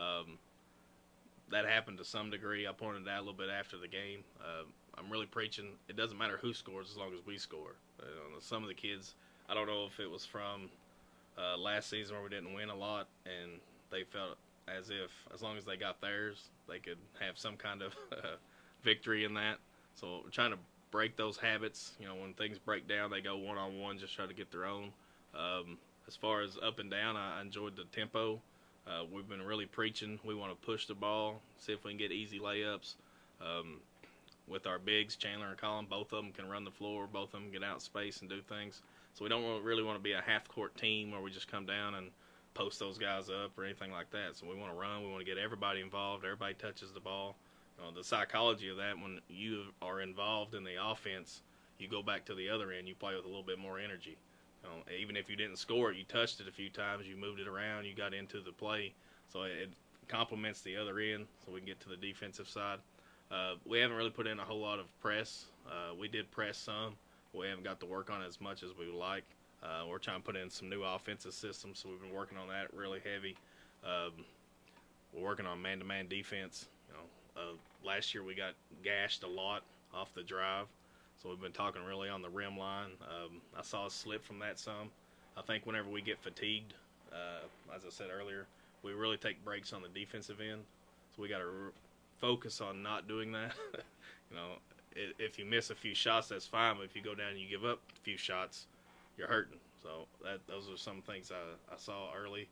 That happened to some degree. I pointed out a little bit after the game. I'm really preaching it doesn't matter who scores as long as we score. Some of the kids, I don't know if it was from last season where we didn't win a lot, and they felt as if as long as they got theirs, they could have some kind of victory in that. So we're trying to break those habits. When things break down, they go one-on-one, just try to get their own. As far as up and down, I enjoyed the tempo. We've been really preaching. We want to push the ball, see if we can get easy layups. With our bigs, Chandler and Colin, both of them can run the floor. Both of them get out in space and do things. So we don't really want to be a half-court team where we just come down and post those guys up or anything like that. So we want to run. We want to get everybody involved. Everybody touches the ball. The psychology of that, when you are involved in the offense, you go back to the other end. You play with a little bit more energy. Even if you didn't score it, you touched it a few times, you moved it around, you got into the play. So it complements the other end so we can get to the defensive side. We haven't really put in a whole lot of press. We did press some. We haven't got to work on it as much as we would like. We're trying to put in some new offensive systems, so we've been working on that really heavy. We're working on man-to-man defense. Last year we got gashed a lot off the drive, so we've been talking really on the rim line. I saw a slip from that some. I think whenever we get fatigued, as I said earlier, we really take breaks on the defensive end, so we got to focus on not doing that. If you miss a few shots, that's fine, but if you go down and you give up a few shots, you're hurting. So those are some things I saw early.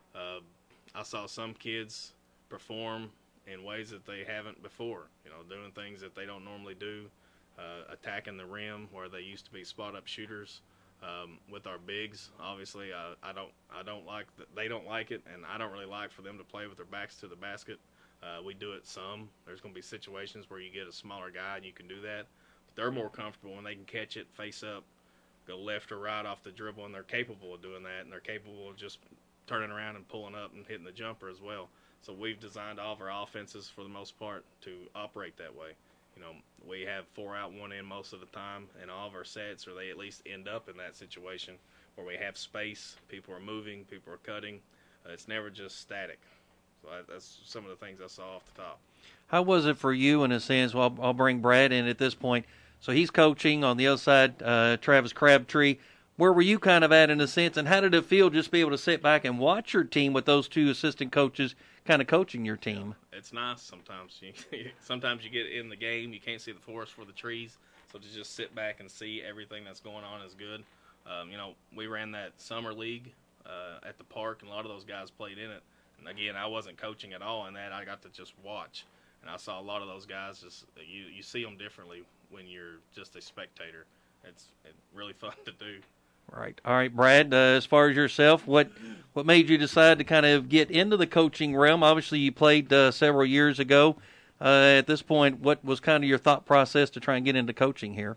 I saw some kids perform in ways that they haven't before, doing things that they don't normally do, attacking the rim where they used to be spot-up shooters. With our bigs, obviously, I don't like that. They don't like it, and I don't really like for them to play with their backs to the basket. We do it some. There's going to be situations where you get a smaller guy and you can do that. But they're more comfortable when they can catch it, face up, go left or right off the dribble, and they're capable of doing that, and they're capable of just turning around and pulling up and hitting the jumper as well. So we've designed all of our offenses for the most part to operate that way. We have 4 out, 1 in most of the time, and all of our sets, or they at least end up in that situation where we have space, people are moving, people are cutting. It's never just static. So that's some of the things I saw off the top. How was it for you in a sense? Well, I'll bring Brad in at this point. So he's coaching on the other side, Travis Crabtree. Where were you kind of at in a sense, and how did it feel just to be able to sit back and watch your team with those 2 assistant coaches kind of coaching your team? Yeah, it's nice sometimes. Sometimes you get in the game, you can't see the forest for the trees, so to just sit back and see everything that's going on is good. We ran that summer league at the park, and a lot of those guys played in it. And again, I wasn't coaching at all in that. I got to just watch, and I saw a lot of those guys. Just you see them differently when you're just a spectator. It's really fun to do. Right. All right, Brad, as far as yourself, what made you decide to kind of get into the coaching realm? Obviously, you played several years ago. At this point, what was kind of your thought process to try and get into coaching here?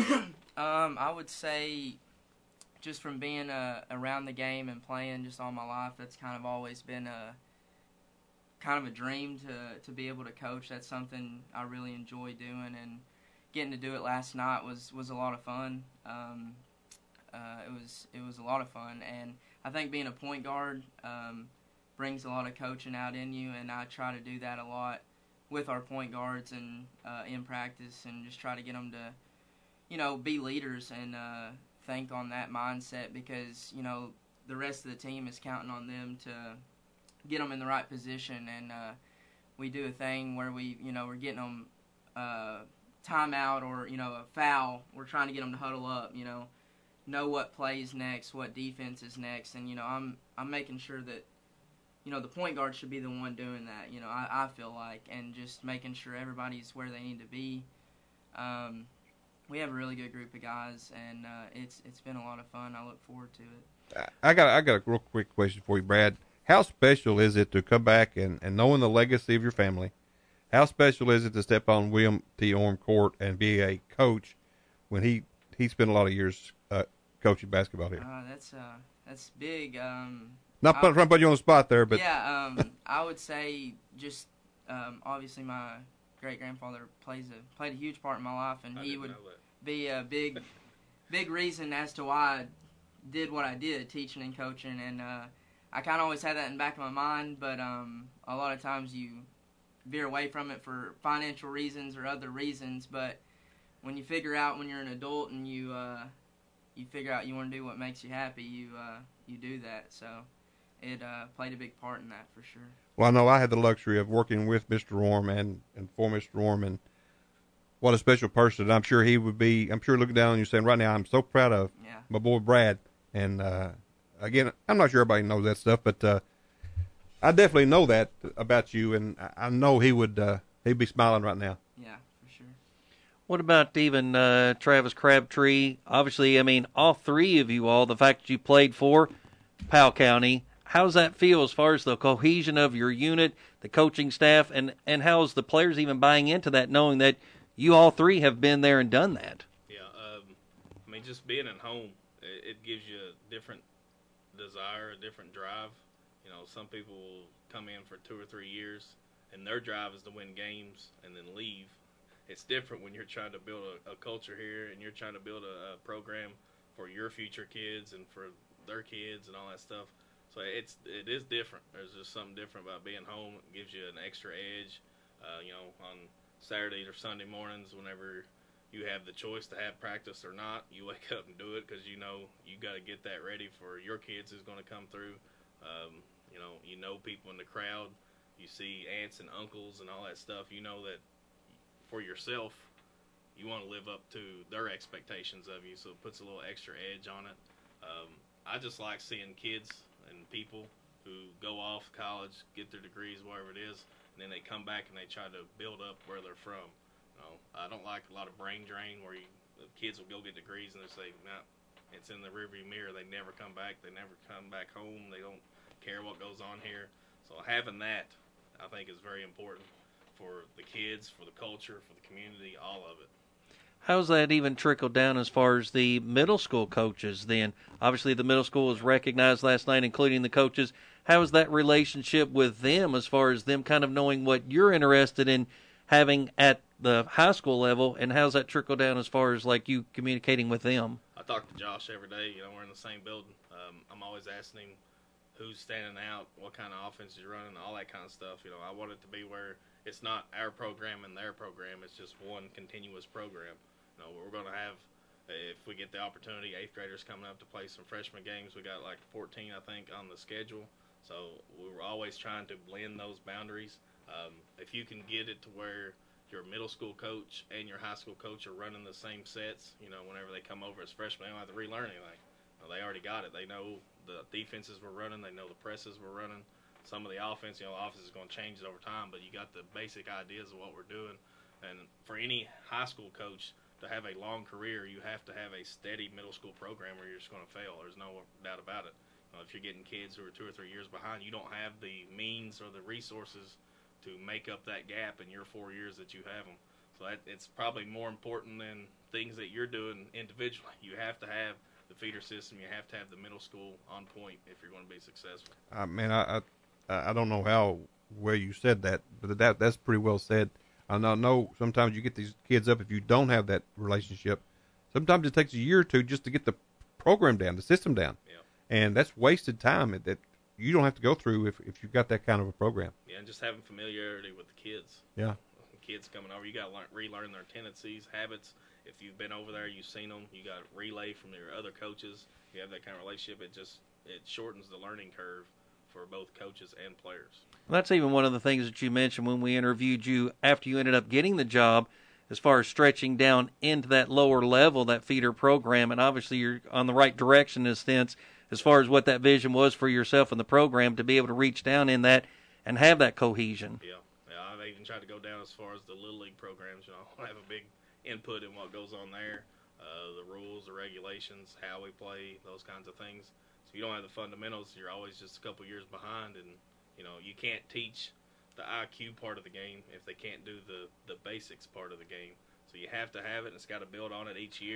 I would say just from being around the game and playing just all my life, that's kind of always been a dream to be able to coach. That's something I really enjoy doing, and getting to do it last night was a lot of fun. It was a lot of fun, and I think being a point guard brings a lot of coaching out in you, and I try to do that a lot with our point guards and in practice, and just try to get them to, be leaders and think on that mindset, because the rest of the team is counting on them to get them in the right position, and we do a thing where we're getting them timeout or a foul. We're trying to get them to huddle up, know what plays next, what defense is next, and I'm making sure that the point guard should be the one doing that. I feel like, and just making sure everybody's where they need to be. We have a really good group of guys, and it's been a lot of fun. I look forward to it. I got a real quick question for you, Brad. How special is it to come back and knowing the legacy of your family? How special is it to step on William T. Orm court and be a coach when he spent a lot of years coaching basketball here? That's big. Not trying to put you on the spot there, but yeah, I would say just obviously my great-grandfather played a huge part in my life, and he would be a big reason as to why I did what I did, teaching and coaching, and I kind of always had that in the back of my mind, but a lot of times you veer away from it for financial reasons or other reasons, but when you figure out when you're an adult and you figure out you want to do what makes you happy, you do that, so it played a big part in that for sure. Well, I know I had the luxury of working with Mr. Orm and for Mr. Orm, and what a special person. I'm sure he would be, looking down on you saying, right now, I'm so proud of my boy Brad. And, again, I'm not sure everybody knows that stuff, but I definitely know that about you, and I know he'd be smiling right now. Yeah, for sure. What about even Travis Crabtree? Obviously, I mean, all three of you all, the fact that you played for Powell County, how's that feel as far as the cohesion of your unit, the coaching staff, and how's the players even buying into that, knowing that you all three have been there and done that? Yeah, I mean, just being at home, it gives you a different desire, a different drive. You know, some people will come in for 2 or 3 years, and their drive is to win games and then leave. It's different when you're trying to build a culture here and you're trying to build a program for your future kids and for their kids and all that stuff. So it is different. There's just something different about being home. It gives you an extra edge. You know, on Saturdays or Sunday mornings, whenever you have the choice to have practice or not, you wake up and do it because you know you got to get that ready for your kids who's going to come through. You know people in the crowd. You see aunts and uncles and all that stuff. You know that for yourself, you want to live up to their expectations of you, so it puts a little extra edge on it. I just like seeing kids and people who go off college, get their degrees, whatever it is, and then they come back and they try to build up where they're from. I don't like a lot of brain drain where the kids will go get degrees and they say, nah, it's in the rearview mirror. They never come back. They never come back home. They don't care what goes on here. So having that, I think, is very important for the kids, for the culture, for the community, all of it. How's that even trickled down as far as the middle school coaches then? Obviously, the middle school was recognized last night, including the coaches. How is that relationship with them as far as them kind of knowing what you're interested in having at the high school level, and how's that trickle down as far as, like, you communicating with them? I talk to Josh every day. You know, we're in the same building. I'm always asking him who's standing out, what kind of offense he's running, all that kind of stuff. You know, I want it to be where it's not our program and their program. It's just one continuous program. You know, we're going to have, if we get the opportunity, 8th graders coming up to play some freshman games. We got like 14, I think, on the schedule. So we're always trying to blend those boundaries. If you can get it to where your middle school coach and your high school coach are running the same sets, you know, whenever they come over as freshmen, they don't have to relearn anything. Well, they already got it. They know the defenses we're running. They know the presses we're running. Some of the offense, you know, offense is going to change over time, but you got the basic ideas of what we're doing. And for any high school coach to have a long career, you have to have a steady middle school program or you're just going to fail. There's no doubt about it. If you're getting kids who are 2 or 3 years behind, you don't have the means or the resources to make up that gap in your 4 years that you have them. So it's probably more important than things that you're doing individually. You have to have the feeder system. You have to have the middle school on point if you're going to be successful. Man, I don't know how well you said that, but that's pretty well said. I know sometimes you get these kids up if you don't have that relationship. Sometimes it takes a year or two just to get the program down, the system down. Yeah. And that's wasted time that you don't have to go through if you've got that kind of a program. Yeah, and just having familiarity with the kids. Yeah. Kids coming over, you got to relearn their tendencies, habits. If you've been over there, you've seen them, you got to relay from your other coaches. You have that kind of relationship. It shortens the learning curve for both coaches and players. Well, that's even one of the things that you mentioned when we interviewed you after you ended up getting the job, as far as stretching down into that lower level, that feeder program, and obviously you're on the right direction in a sense as far as what that vision was for yourself and the program to be able to reach down in that and have that cohesion. Yeah, I've even tried to go down as far as the Little League programs. You know, I have a big input in what goes on there, the rules, the regulations, how we play, those kinds of things. So if you don't have the fundamentals, you're always just a couple years behind, and you know you can't teach the IQ part of the game if they can't do the basics part of the game. So you have to have it, and it's got to build on it each year.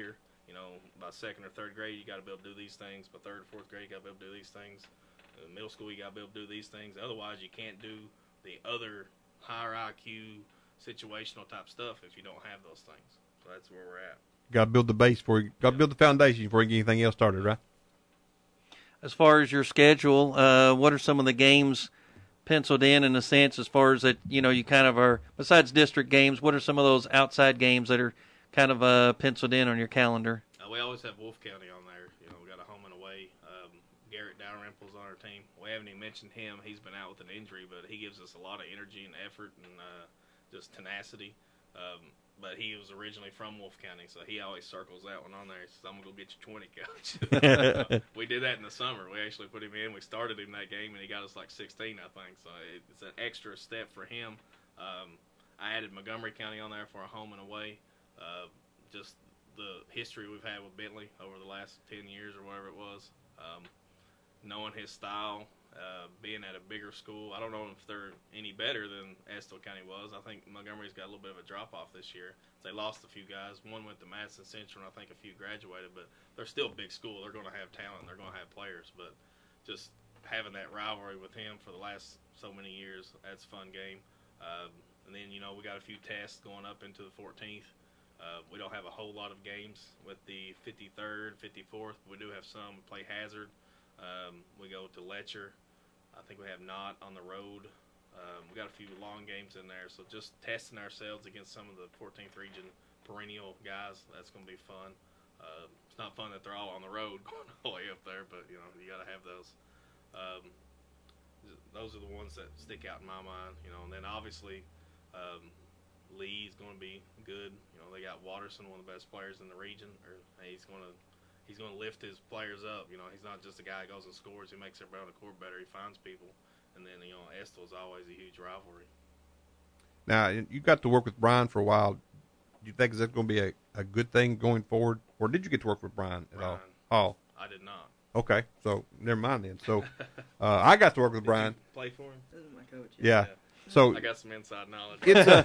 by second or third grade, you got to be able to do these things. By third or fourth grade, you got to be able to do these things. In middle school, you got to be able to do these things. Otherwise, you can't do the other higher IQ situational type stuff if you don't have those things. So that's where we're at. Got to build the base for you. Got to build the foundation before you get anything else started, right? As far as your schedule, what are some of the games penciled in a sense, as far as that, you kind of are, besides district games, what are some of those outside games that are kind of penciled in on your calendar? We always have Wolf County on there. We got a home and away. Garrett Dalrymple's on our team. We haven't even mentioned him. He's been out with an injury, but he gives us a lot of energy and effort and just tenacity. But he was originally from Wolf County, so he always circles that one on there. He says, I'm going to go get you 20, coach. We did that in the summer. We actually put him in. We started him that game, and he got us like 16, I think. So it's an extra step for him. I added Montgomery County on there for a home and away. Just the history we've had with Bentley over the last 10 years or whatever it was. Knowing his style, being at a bigger school. I don't know if they're any better than Estill County was. I think Montgomery's got a little bit of a drop-off this year. They lost a few guys. One went to Madison Central, and I think a few graduated. But they're still a big school. They're going to have talent. They're going to have players. But just having that rivalry with him for the last so many years, that's a fun game. And then, we got a few tests going up into the 14th. We don't have a whole lot of games with the 53rd, 54th. We do have some. We play Hazard. We go to Letcher. I think we have Knott on the road. We got a few long games in there. So just testing ourselves against some of the 14th region perennial guys, that's going to be fun. It's not fun that they're all on the road going all the way up there, but, you got to have those. Those are the ones that stick out in my mind, and then obviously Lee's going to be good. They got Watterson, one of the best players in the region. He's going to lift his players up. He's not just a guy that goes and scores. He makes everybody on the court better. He finds people. And then, Estill is always a huge rivalry. Now, you got to work with Brian for a while. Do you think that's going to be a good thing going forward? Or did you get to work with Brian at all? Oh, I did not. Okay, so never mind then. So I got to work with Brian. Play for him? This is my coach. Yeah. So I got some inside knowledge.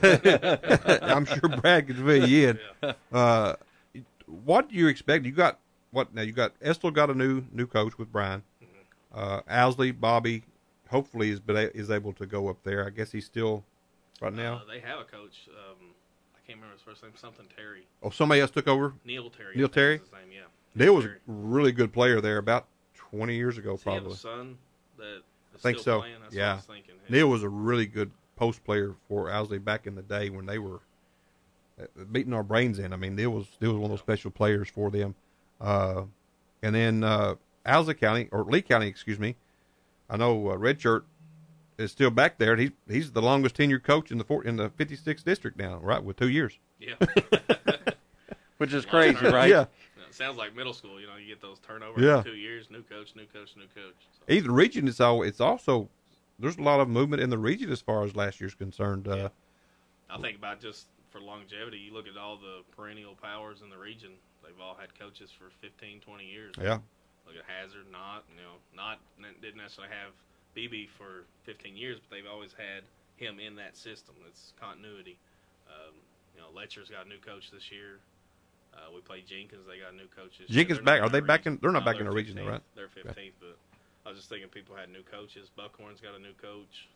I'm sure Brad could fill you in. What do you expect? You got what now? You got Estill got a new coach with Brian. Owsley, Bobby, hopefully is able to go up there. I guess he's still right now. They have a coach. I can't remember his first name. Something Terry. Oh, somebody else took over. Neil Terry. Neil Terry. Is his name, yeah. Neil was a really good player there about 20 years ago, Does probably. he have a son that is I think still so. Playing? That's Yeah. what I was thinking. Neil was a really good post player for Owsley back in the day when they were beating our brains in. I mean, Neil was one of those special players for them. And then Owsley County, or Lee County, excuse me. I know Redshirt is still back there. He's the longest tenured coach in the 56th district now, right? With 2 years. Yeah. Which is crazy, right? Yeah. It sounds like middle school. You get those turnovers Yeah. in 2 years. New coach. So. Either region, it's also there's a lot of movement in the region as far as last year's concerned. I think about just for longevity, you look at all the perennial powers in the region. They've all had coaches for 15, 20 years. Yeah. Look at Hazard, Knott. Knott didn't necessarily have BB for 15 years, but they've always had him in that system. It's continuity. Letcher's got a new coach this year. We played Jenkins. They got a new coach this year. Jenkins back. Are they back in? They're not back in the region, 15th. right? They're 15th, but I was just thinking people had new coaches. Buckhorn's got a new coach.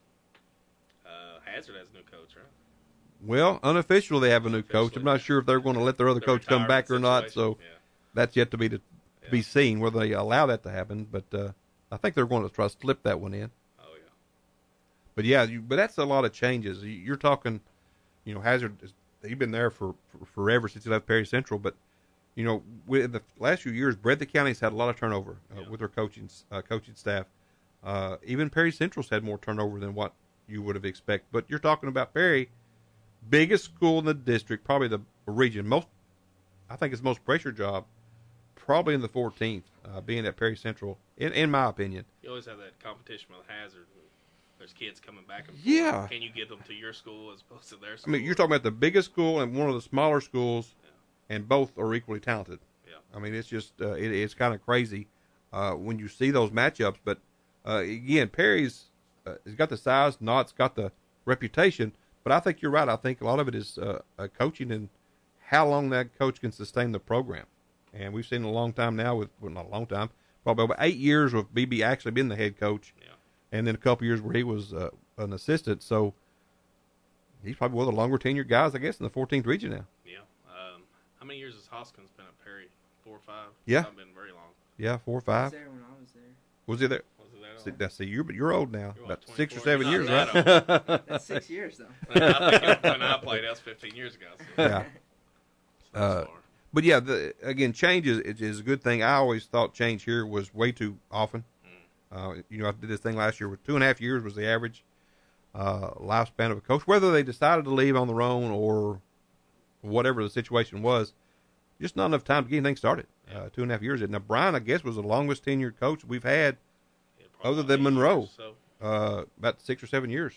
Hazard has a new coach, right? Well, unofficially they have a new coach. I'm not sure if they're going to let their other coach come back or not. So that's yet to be seen whether they allow that to happen. But I think they're going to try to slip that one in. Oh yeah. But yeah, but that's a lot of changes. You're talking, Hazard. He's been there for forever since he left Perry Central. But with the last few years, Breathitt County's had a lot of turnover with their coaching staff. Even Perry Central's had more turnover than what you would have expected. But you're talking about Perry, biggest school in the district, probably the region. I think it's the most pressure job, probably in the 14th, being at Perry Central, in my opinion. You always have that competition with Hazard. There's kids coming back and forth. Yeah. Can you get them to your school as opposed to their school? I mean, you're talking about the biggest school and one of the smaller schools, and both are equally talented. Yeah. I mean, it's just it's kind of crazy when you see those matchups. But again, Perry's has got the size, Knott's got the reputation. But I think you're right. I think a lot of it is coaching and how long that coach can sustain the program. And we've seen it a long time now not a long time, probably about 8 years with BB actually being the head coach. Yeah. And then a couple years where he was an assistant. So he's probably one of the longer tenured guys, I guess, in the 14th region now. Yeah. How many years has Hoskins been at Perry? 4 or 5? Yeah. It's not been very long. Yeah, 4 or 5. I was there when I was there. Was he there? Was it that See, you're old now. You're about what, 6 or 24? 7 years, Not right? that old. That's 6 years, though. When I played, that was 15 years ago. So. Yeah. But yeah, again, change is a good thing. I always thought change here was way too often. I did this thing last year with 2.5 years was the average lifespan of a coach. Whether they decided to leave on their own or whatever the situation was, just not enough time to get anything started. 2.5 years. Now, Brian, I guess, was the longest tenured coach we've had other than Monroe, about 6 or 7 years.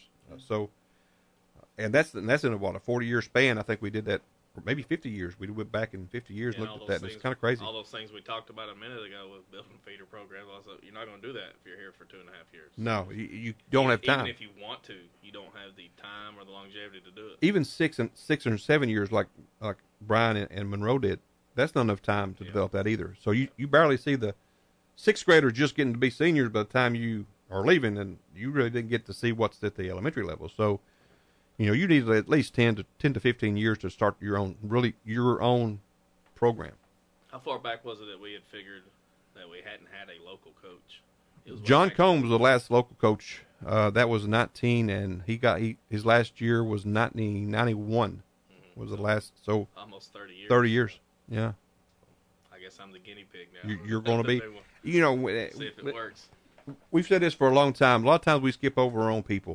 And that's in a 40-year span. I think we did that. Or maybe 50 years. We went back in 50 years and looked at that, and it's kind of crazy. All those things we talked about a minute ago with building feeder programs, also, you're not going to do that if you're here for 2.5 years. No, you don't have time. Even if you want to, you don't have the time or the longevity to do it. Even 6 or 7 years, like Brian and Monroe did, that's not enough time to develop that either. So you barely see the 6th graders just getting to be seniors by the time you are leaving, and you really didn't get to see what's at the elementary level. So, you need at least 10 to 15 years to start your own program. How far back was it that we had figured that we hadn't had a local coach? John Combs was the last local coach. That was 19, and his last year was 1991. Was the last, so almost 30 years. 30 years, yeah. I guess I'm the guinea pig now. You're going to be, see if it works. We've said this for a long time. A lot of times we skip over our own people,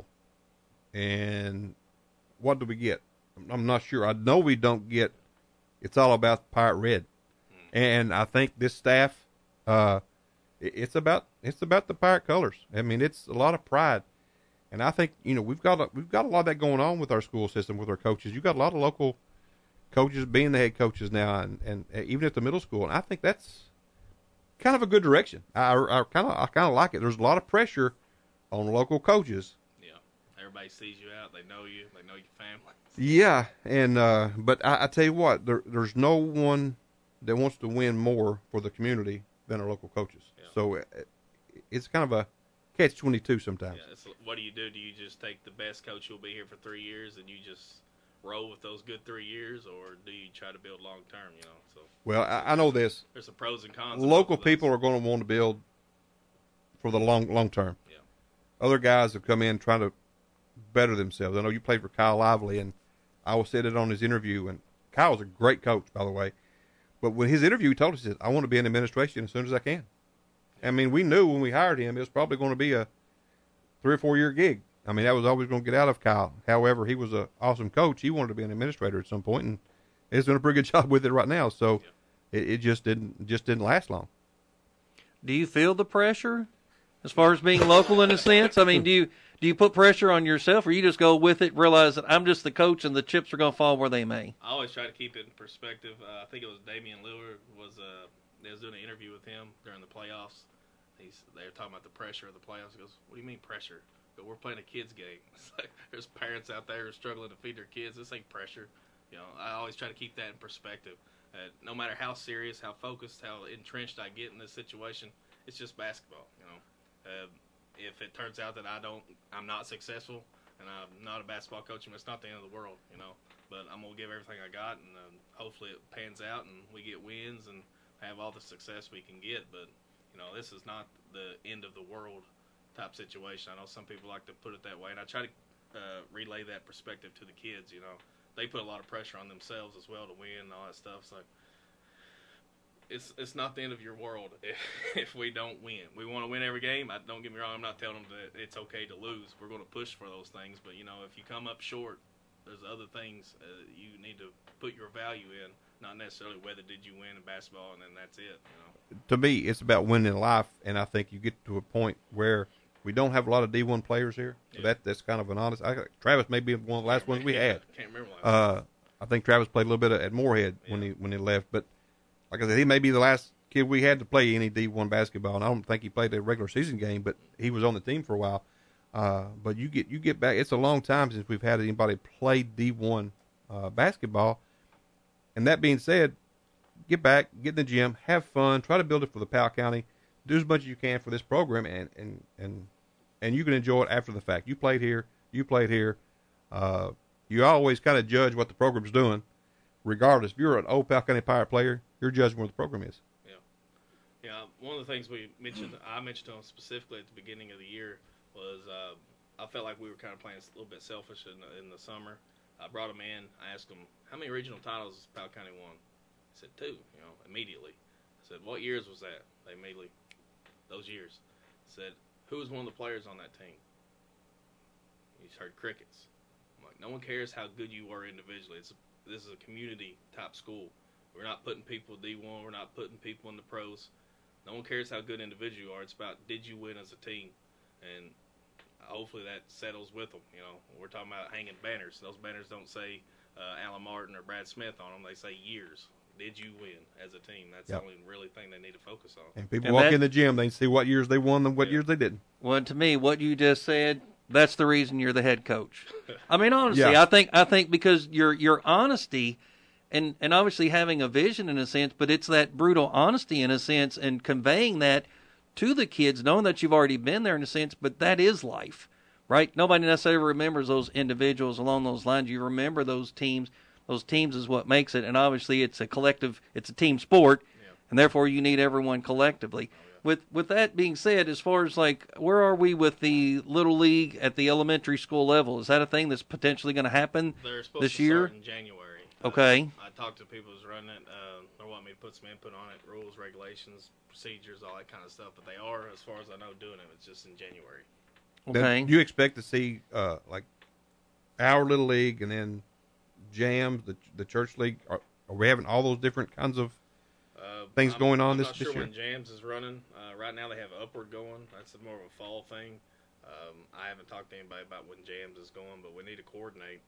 and what do we get? I'm not sure. I know we don't get. It's all about Pirate Red, and I think this staff, it's about the Pirate colors. I mean, it's a lot of pride, and I think we've got a lot of that going on with our school system with our coaches. You've got a lot of local coaches being the head coaches now, and even at the middle school, and I think that's kind of a good direction. I kind of like it. There's a lot of pressure on local coaches. Everybody sees you out. They know you. They know your family. Yeah, and but I tell you what, there's no one that wants to win more for the community than our local coaches. Yeah. So it's kind of a catch-22 sometimes. Yeah, what do? Do you just take the best coach who'll be here for 3 years and you just roll with those good 3 years, or do you try to build long-term? So. Well, I know this. There's some pros and cons. Local people are going to want to build for the long term. Yeah. Other guys have come in trying to better themselves. I know you played for Kyle Lively, and I said it on his interview, and Kyle's a great coach, by the way. But when his interview, he told us, I want to be in administration as soon as I can. I mean, we knew when we hired him, it was probably going to be a 3 or 4 year gig. I mean, that was always going to get out of Kyle. However, he was an awesome coach. He wanted to be an administrator at some point, and he's doing a pretty good job with it right now. So it just didn't last long. Do you feel the pressure as far as being local in a sense? I mean, do you put pressure on yourself, or you just go with it, realize that I'm just the coach and the chips are going to fall where they may? I always try to keep it in perspective. I think it was Damian Lillard they was doing an interview with him during the playoffs. They were talking about the pressure of the playoffs. He goes, "What do you mean pressure? But we're playing a kids game. It's like there's parents out there who are struggling to feed their kids. This ain't pressure." I always try to keep that in perspective. No matter how serious, how focused, how entrenched I get in this situation, it's just basketball. If it turns out that I'm not successful and I'm not a basketball coach, it's not the end of the world, But I'm gonna give everything I got, and hopefully it pans out and we get wins and have all the success we can get. But this is not the end of the world type situation. I know some people like to put it that way, and I try to relay that perspective to the kids. They put a lot of pressure on themselves as well to win and all that stuff. So it's not the end of your world if we don't win. We want to win every game. Don't get me wrong. I'm not telling them that it's okay to lose. We're going to push for those things. But, if you come up short, there's other things you need to put your value in, not necessarily whether did you win in basketball and then that's it. To me, it's about winning in life, and I think you get to a point where we don't have a lot of D1 players here. So that's kind of an honest. Travis may be one of the last ones we had. Can't remember last I think Travis played a little bit at Moorhead when he left, but like I said, he may be the last kid we had to play any D1 basketball, and I don't think he played a regular season game, but he was on the team for a while. But you get back. It's a long time since we've had anybody play D1 basketball. And that being said, get back, get in the gym, have fun, try to build it for the Powell County, do as much as you can for this program, and you can enjoy it after the fact. You played here. You always kind of judge what the program's doing, regardless. If you're an old Powell County Pirate player, you're judging what the program is. Yeah, one of the things I mentioned to him specifically at the beginning of the year was I felt like we were kind of playing a little bit selfish in the summer. I brought him in. I asked him, how many regional titles has Powell County won? He said 2, immediately. I said, what years was that? They immediately, those years. I said, who was one of the players on that team? He heard crickets. I'm like, no one cares how good you were individually. This is a community-type school. We're not putting people D1. We're not putting people in the pros. No one cares how good individual you are. It's about, did you win as a team? And hopefully that settles with them. We're talking about hanging banners. Those banners don't say Alan Martin or Brad Smith on them. They say years. Did you win as a team? That's the only really thing they need to focus on. And people walk in the gym, they can see what years they won and what years they didn't. Well, to me, what you just said, that's the reason you're the head coach. I mean, honestly, I think because your honesty and obviously having a vision in a sense, but it's that brutal honesty in a sense and conveying that to the kids, knowing that you've already been there in a sense, but that is life, right? Nobody necessarily remembers those individuals along those lines. You remember those teams. Those teams is what makes it, and obviously it's a collective, it's a team sport, and therefore you need everyone collectively. With that being said, as far as where are we with the Little League at the elementary school level? Is that a thing that's potentially going to happen this year? Start in January. Okay. I talked to people who's running it. They want me to put some input on it, rules, regulations, procedures, all that kind of stuff. But they are, as far as I know, doing it. It's just in January. Okay. Do you expect to see our Little League and then Jams, the church league? Are we having all those different kinds of things going on this year? I'm not sure when Jams is running. Right now they have Upward going. That's more of a fall thing. I haven't talked to anybody about when Jams is going, but we need to coordinate.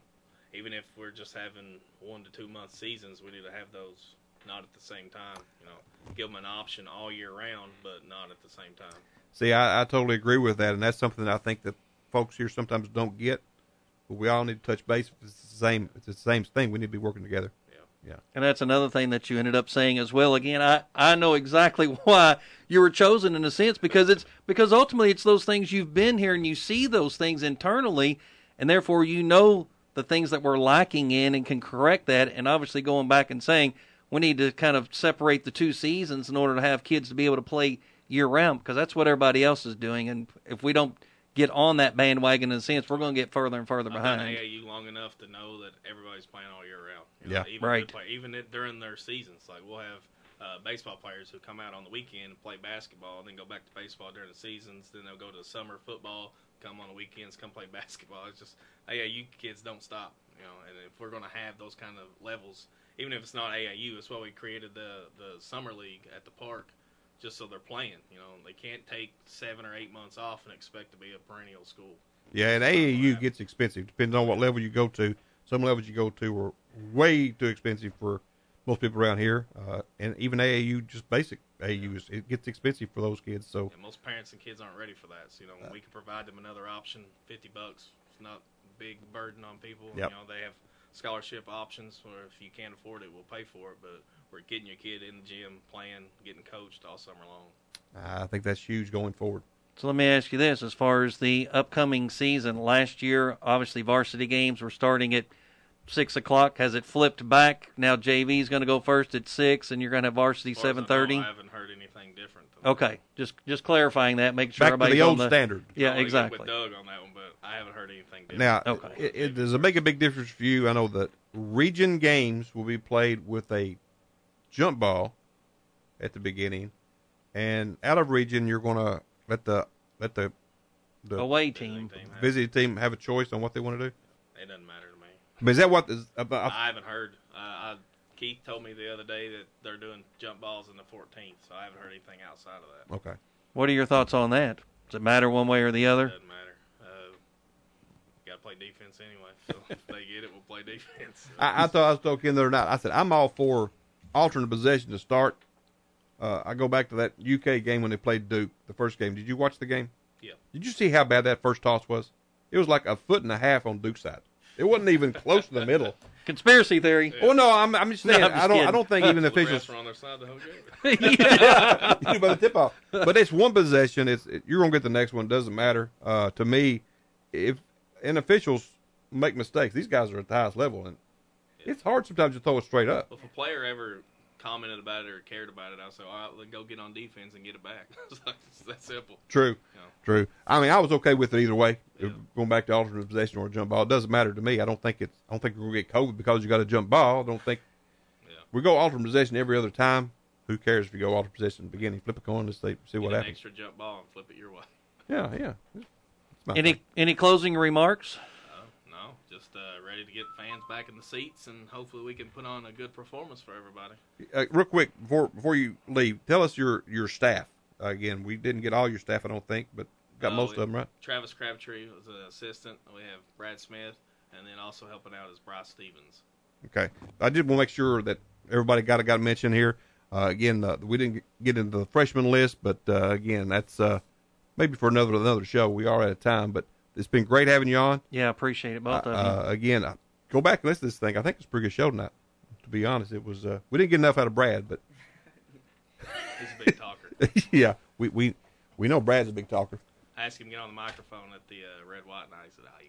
Even if we're just having 1 to 2 month seasons, we need to have those not at the same time. Give them an option all year round, but not at the same time. See, I totally agree with that, and that's something that I think that folks here sometimes don't get. But we all need to touch base. It's the same thing. We need to be working together. Yeah. And that's another thing that you ended up saying as well. Again, I know exactly why you were chosen in a sense, because ultimately it's those things you've been here and you see those things internally, and therefore you know the things that we're lacking in and can correct that. And obviously going back and saying we need to kind of separate the 2 seasons in order to have kids to be able to play year round, because that's what everybody else is doing. And if we don't get on that bandwagon in a sense, we're going to get further and further behind. I've been AAU long enough to know that everybody's playing all year round. Even during their seasons. Like we'll have baseball players who come out on the weekend and play basketball, and then go back to baseball during the seasons. Then they'll go to summer football, come on the weekends, come play basketball. It's just AAU kids don't stop. And if we're going to have those kind of levels, even if it's not AAU, that's why we created the summer league at the park. Just so they're playing, they can't take 7 or 8 months off and expect to be a perennial school. Yeah, and AAU gets expensive. Depends on what level you go to. Some levels you go to are way too expensive for most people around here, and even AAU, just basic AAU, it gets expensive for those kids. So most parents and kids aren't ready for that. So when we can provide them another option, $50, it's not a big burden on people. Yep. They have scholarship options, or if you can't afford it, we'll pay for it. But we're getting your kid in the gym, playing, getting coached all summer long. I think that's huge going forward. So let me ask you this. As far as the upcoming season, last year, obviously varsity games were starting at 6 o'clock. Has it flipped back? Now JV is going to go first at 6, and you're going to have varsity 7:30? I haven't heard anything different. Okay. Just clarifying that, making sure back everybody's to the on old standard. Yeah, exactly. With Doug on that one, but I haven't heard anything different. Now, does it make a big difference for you? I know that region games will be played with a jump ball at the beginning, and out of region you're going to let the away team, visiting team have a choice on what they want to do. It doesn't matter to me. But is that what I haven't heard. Keith told me the other day that they're doing jump balls in the 14th, so I haven't heard anything outside of that. Okay. What are your thoughts on that? Does it matter one way or the other? It doesn't matter. Got to play defense anyway, so if they get it, we'll play defense. I thought I was talking the other night. I said I'm all for alternate possession to start. I go back to that UK game when they played Duke, the first game. Did you watch the game? Yeah. Did you see how bad that first toss was? It was like 1.5 feet on Duke's side. It wasn't even close to the middle. Conspiracy theory. Well, no, I'm just saying. No, I'm just I don't think even the officials. The refs are on their side the whole game. You do by the tip off. But it's one possession. You're gonna get the next one. It doesn't matter to me. And officials make mistakes. These guys are at the highest level, and it's hard sometimes to throw it straight up. If a player ever commented about it or cared about it, I'd say, all right, let's go get on defense and get it back. It's that simple. True. You know? True. I mean, I was okay with it either way. Going back to alternate possession or a jump ball, it doesn't matter to me. I don't think we're gonna get COVID because you got a jump ball. I don't think we go alternate possession every other time. Who cares if you go alternate possession in the beginning? Flip a coin, let's see what happens. Extra jump ball and flip it your way. Yeah. Any closing remarks? No, just ready to get fans back in the seats, and hopefully we can put on a good performance for everybody. Real quick before you leave, tell us your staff. Again, we didn't get all your staff, I don't think, but got most of them, right? Travis Crabtree was an assistant. We have Brad Smith, and then also helping out is Bryce Stevens. Okay. I did want to make sure that everybody got a mention here. Again, we didn't get into the freshman list, but again, that's maybe for another show. We are out of time, but it's been great having you on. Yeah, appreciate it, both of you. Again, go back and listen to this thing. I think it's a pretty good show tonight. To be honest, it was. We didn't get enough out of Brad, but he's a big talker. Yeah, we know Brad's a big talker. I asked him to get on the microphone at the Red, White, and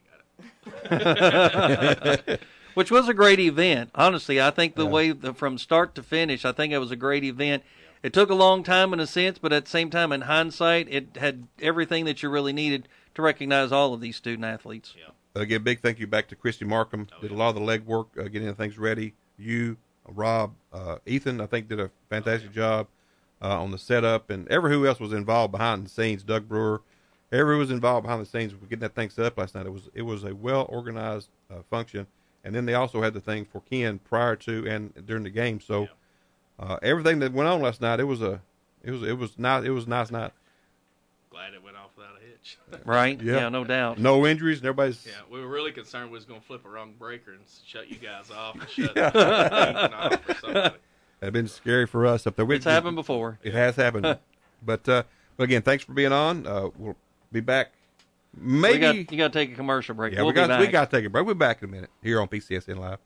I said, you got it. Which was a great event. Honestly, I think the way from start to finish, I think it was a great event. It took a long time in a sense, but at the same time, in hindsight, it had everything that you really needed to recognize all of these student athletes. Yeah. Again, big thank you back to Christy Markham. Did a lot of the legwork, getting things ready. You, Rob, Ethan, I think did a fantastic job on the setup, and who else was involved behind the scenes. Doug Brewer, everyone was involved behind the scenes with getting that thing set up last night. It was a well organized function, and then they also had the thing for Ken prior to and during the game. So everything that went on last night, it was nice night. Glad it went off without a hitch. Right? Yeah, no doubt. No injuries, and everybody's. Yeah, we were really concerned we was going to flip a wrong breaker and shut you guys off and shut Ethan off or somebody. That'd been scary for us up there. It's happened before. It has happened. But again, thanks for being on. We'll be back. Maybe you got to take a commercial break. Yeah, we got to take a break. We'll be back in a minute here on PCSN Live.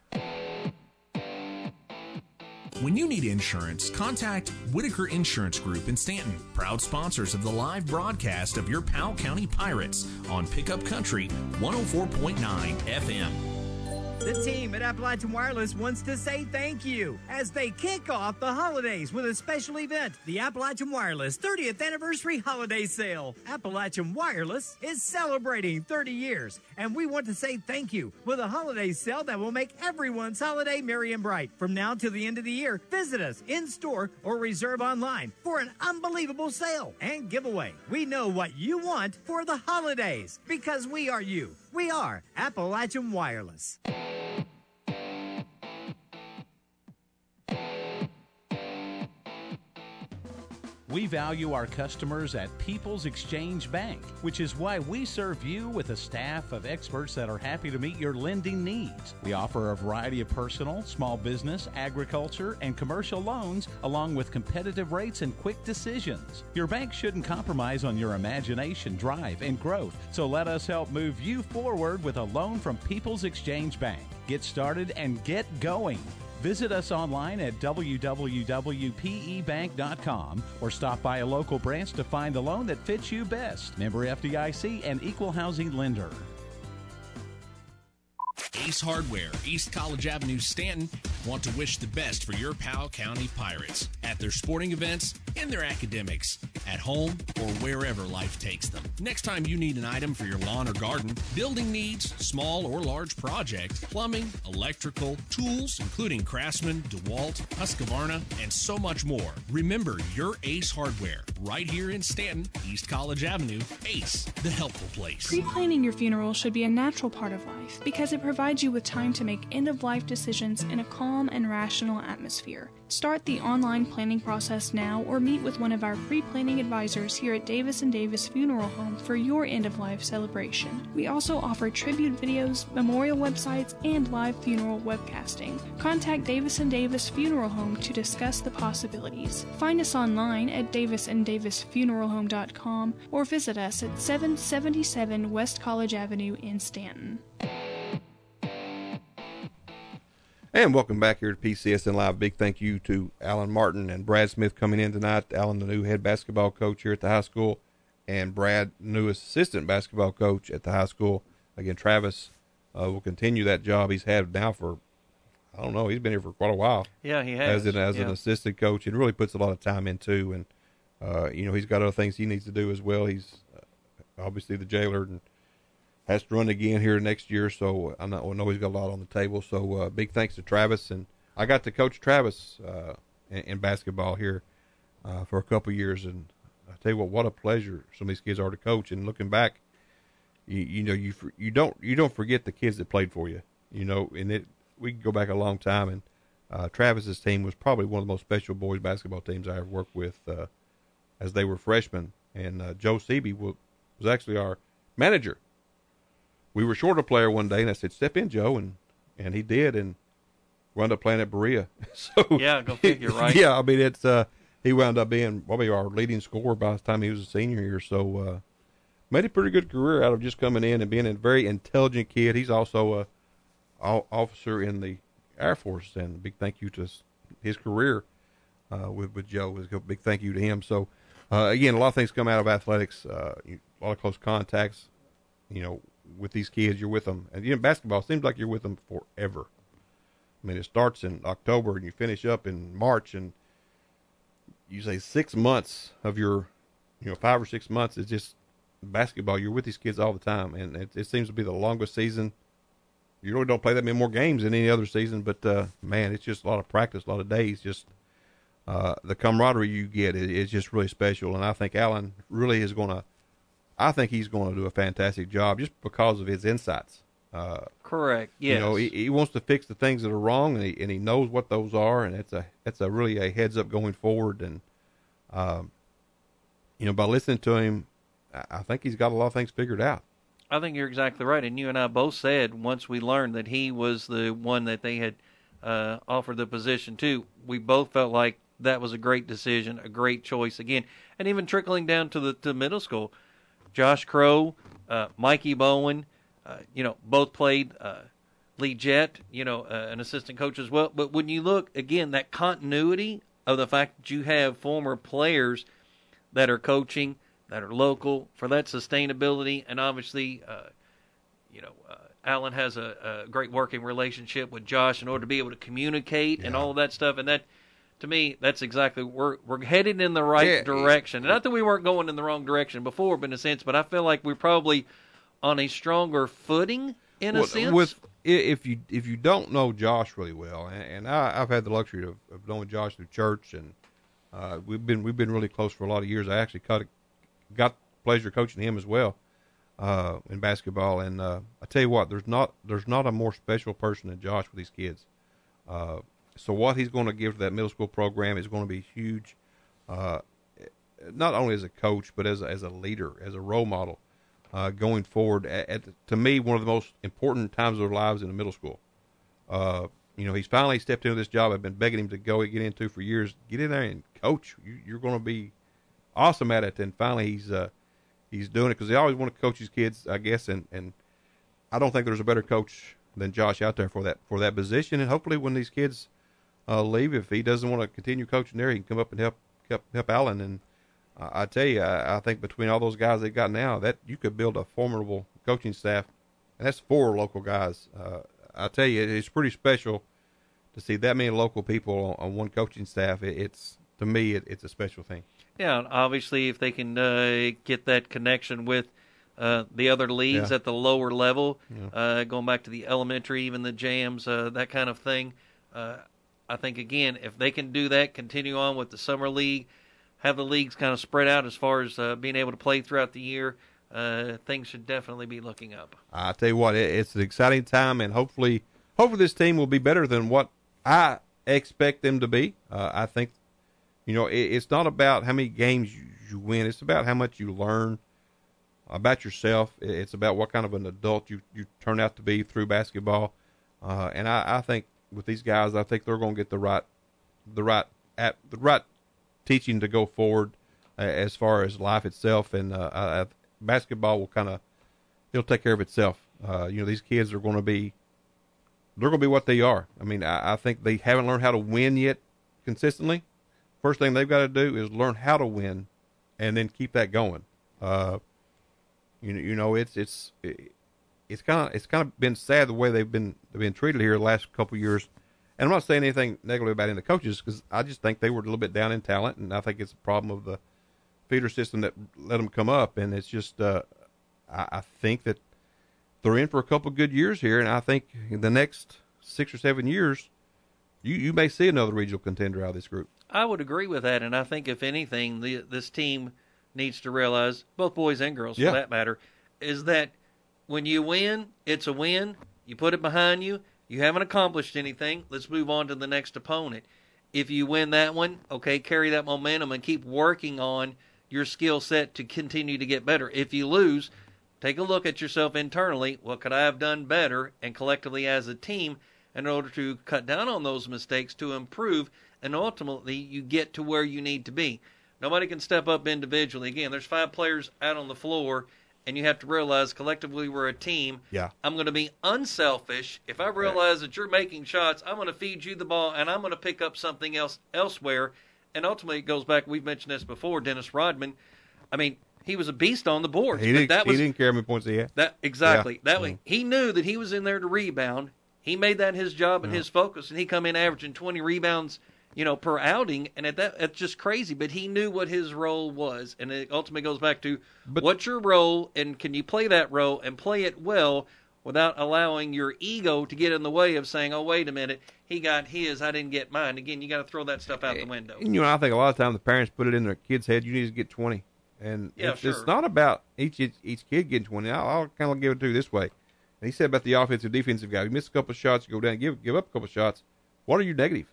When you need insurance, contact Whitaker Insurance Group in Stanton, proud sponsors of the live broadcast of your Powell County Pirates on Pickup Country 104.9 FM. The team at Appalachian Wireless wants to say thank you as they kick off the holidays with a special event, the Appalachian Wireless 30th Anniversary Holiday Sale. Appalachian Wireless is celebrating 30 years, and we want to say thank you with a holiday sale that will make everyone's holiday merry and bright. From now till the end of the year, visit us in-store or reserve online for an unbelievable sale and giveaway. We know what you want for the holidays because we are you. We are Appalachian Wireless. We value our customers at People's Exchange Bank, which is why we serve you with a staff of experts that are happy to meet your lending needs. We offer a variety of personal, small business, agriculture, and commercial loans, along with competitive rates and quick decisions. Your bank shouldn't compromise on your imagination, drive, and growth, so let us help move you forward with a loan from People's Exchange Bank. Get started and get going. Visit us online at www.pebank.com or stop by a local branch to find the loan that fits you best. Member FDIC and Equal Housing Lender. Ace Hardware, East College Avenue, Stanton, want to wish the best for your Powell County Pirates at their sporting events, in their academics, at home, or wherever life takes them. Next time you need an item for your lawn or garden, building needs, small or large project, plumbing, electrical, tools, including Craftsman, DeWalt, Husqvarna, and so much more, remember your Ace Hardware, right here in Stanton, East College Avenue. Ace, the helpful place. Pre-planning your funeral should be a natural part of life because it provides you with time to make end-of-life decisions in a calm and rational atmosphere. Start the online planning process now or meet with one of our pre-planning advisors here at Davis & Davis Funeral Home for your end-of-life celebration. We also offer tribute videos, memorial websites, and live funeral webcasting. Contact Davis & Davis Funeral Home to discuss the possibilities. Find us online at davisanddavisfuneralhome.com or visit us at 777 West College Avenue in Stanton. And welcome back here to PCSN Live. Big thank you to Alan Martin and Brad Smith coming in tonight. Alan, the new head basketball coach here at the high school, and Brad, newest assistant basketball coach at the high school. Again, Travis will continue that job he's had now for, I don't know, he's been here for quite a while. Yeah, he has. As an assistant coach, and really puts a lot of time into. And, he's got other things he needs to do as well. He's obviously the jailer and has to run again here next year, so I know he's got a lot on the table. So big thanks to Travis, and I got to coach Travis in basketball here for a couple of years, and I tell you what a pleasure some of these kids are to coach. And looking back, you don't forget the kids that played for you, and we can go back a long time, and Travis's team was probably one of the most special boys basketball teams I ever worked with as they were freshmen, and Joe Seeby was actually our manager. We were short a player one day, and I said, "Step in, Joe," and he did, and wound up playing at Berea. So yeah, go figure, right? Yeah, I mean it's he wound up being probably our leading scorer by the time he was a senior here. So made a pretty good career out of just coming in and being a very intelligent kid. He's also a officer in the Air Force, and a big thank you to his career with Joe. A big thank you to him. So again, a lot of things come out of athletics, a lot of close contacts, with these kids. You're with them, and basketball seems like you're with them forever. I mean, it starts in October and you finish up in March, and you say 6 months of your 5 or 6 months is just basketball. You're with these kids all the time, and it seems to be the longest season. You really don't play that many more games than any other season, but man, it's just a lot of practice, a lot of days. Just the camaraderie you get is just really special, and I think Alan really is going to. I think he's going to do a fantastic job just because of his insights. Correct. Yes. He wants to fix the things that are wrong, and he knows what those are, and it's really a heads up going forward. And by listening to him, I think he's got a lot of things figured out. I think you're exactly right. And you and I both said once we learned that he was the one that they had offered the position to, we both felt like that was a great decision, a great choice again, and even trickling down to middle school. Josh Crow, Mikey Bowen, both played Lee Jett, an assistant coach as well. But when you look, again, that continuity of the fact that you have former players that are coaching, that are local, for that sustainability, and obviously, Alan has a great working relationship with Josh in order to be able to communicate and all of that stuff. And that, to me, that's exactly, we're headed in the right direction. Not that we weren't going in the wrong direction before, but in a sense, but I feel like we're probably on a stronger footing in a sense. If you don't know Josh really well, and I've had the luxury of knowing Josh through church, and we've been really close for a lot of years. I actually got pleasure coaching him as well in basketball, and I tell you what, there's not a more special person than Josh with these kids. So what he's going to give to that middle school program is going to be huge, not only as a coach, but as a leader, as a role model going forward. To me, one of the most important times of their lives in the middle school. He's finally stepped into this job I've been begging him to get into for years. Get in there and coach. You're going to be awesome at it. And finally he's doing it, because they always want to coach his kids, I guess. And I don't think there's a better coach than Josh out there for that position. And hopefully when these kids leave, if he doesn't want to continue coaching there, he can come up and help Alan. And I tell you, I think between all those guys they've got now, that you could build a formidable coaching staff, and that's 4 local guys. I tell you, it's pretty special to see that many local people on one coaching staff. To me, it's a special thing. Yeah, and obviously, if they can get that connection with the other leagues at the lower level, going back to the elementary, even the jams, that kind of thing. I think, again, if they can do that, continue on with the summer league, have the leagues kind of spread out as far as being able to play throughout the year, things should definitely be looking up. I tell you what, it's an exciting time, and hopefully this team will be better than what I expect them to be. I think, it's not about how many games you win. It's about how much you learn about yourself. It's about what kind of an adult you turn out to be through basketball. And I think with these guys, I think they're going to get the right teaching to go forward as far as life itself. And basketball will it'll take care of itself. These kids are going to be they're going to be what they are. I mean, I think they haven't learned how to win yet consistently. First thing they've got to do is learn how to win, and then keep that going. It's kind of been sad the way they've been treated here the last couple of years. And I'm not saying anything negative about any of the coaches, because I just think they were a little bit down in talent, and I think it's a problem of the feeder system that let them come up. And it's just I think that they're in for a couple of good years here, and I think in the next 6 or 7 years, you may see another regional contender out of this group. I would agree with that, and I think if anything, this team needs to realize, both boys and girls for that matter, is that when you win, it's a win. You put it behind you. You haven't accomplished anything. Let's move on to the next opponent. If you win that one, okay, carry that momentum and keep working on your skill set to continue to get better. If you lose, take a look at yourself internally. What could I have done better, and collectively as a team, in order to cut down on those mistakes to improve, and ultimately you get to where you need to be. Nobody can step up individually. Again, there's 5 players out on the floor, and you have to realize collectively we're a team. Yeah. I'm going to be unselfish. If I realize that you're making shots, I'm going to feed you the ball, and I'm going to pick up something else elsewhere. And ultimately it goes back, we've mentioned this before, Dennis Rodman. I mean, he was a beast on the boards. He didn't care how many points he had. Exactly. Yeah. That way, he knew that he was in there to rebound. He made that his job and his focus, and he come in averaging 20 rebounds, per outing, and it's just crazy. But he knew what his role was, and it ultimately goes back to what's your role, and can you play that role and play it well without allowing your ego to get in the way of saying, oh, wait a minute, he got his, I didn't get mine. Again, you got to throw that stuff out the window. And, I think a lot of times the parents put it in their kid's head, you need to get 20. And it's not about each kid getting 20. I'll kind of give it to you this way. And he said about the offensive, defensive guy, you miss a couple of shots, you go down, give up a couple of shots. What are you negative?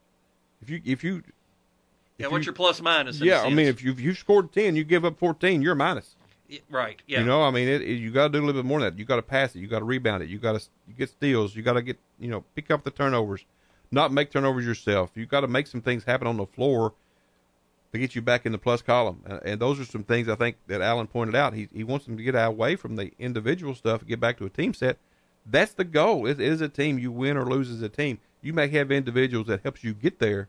If you what's your plus minus? Yeah, I mean, if you scored 10, you give up 14, you're minus. Right. Yeah. I mean, you got to do a little bit more than that. You got to pass it. You got to rebound it. You got to get steals. You got to get pick up the turnovers, not make turnovers yourself. You got to make some things happen on the floor to get you back in the plus column. And those are some things I think that Alan pointed out. He wants them to get away from the individual stuff and get back to a team set. That's the goal. It is a team. You win or lose as a team. You may have individuals that helps you get there,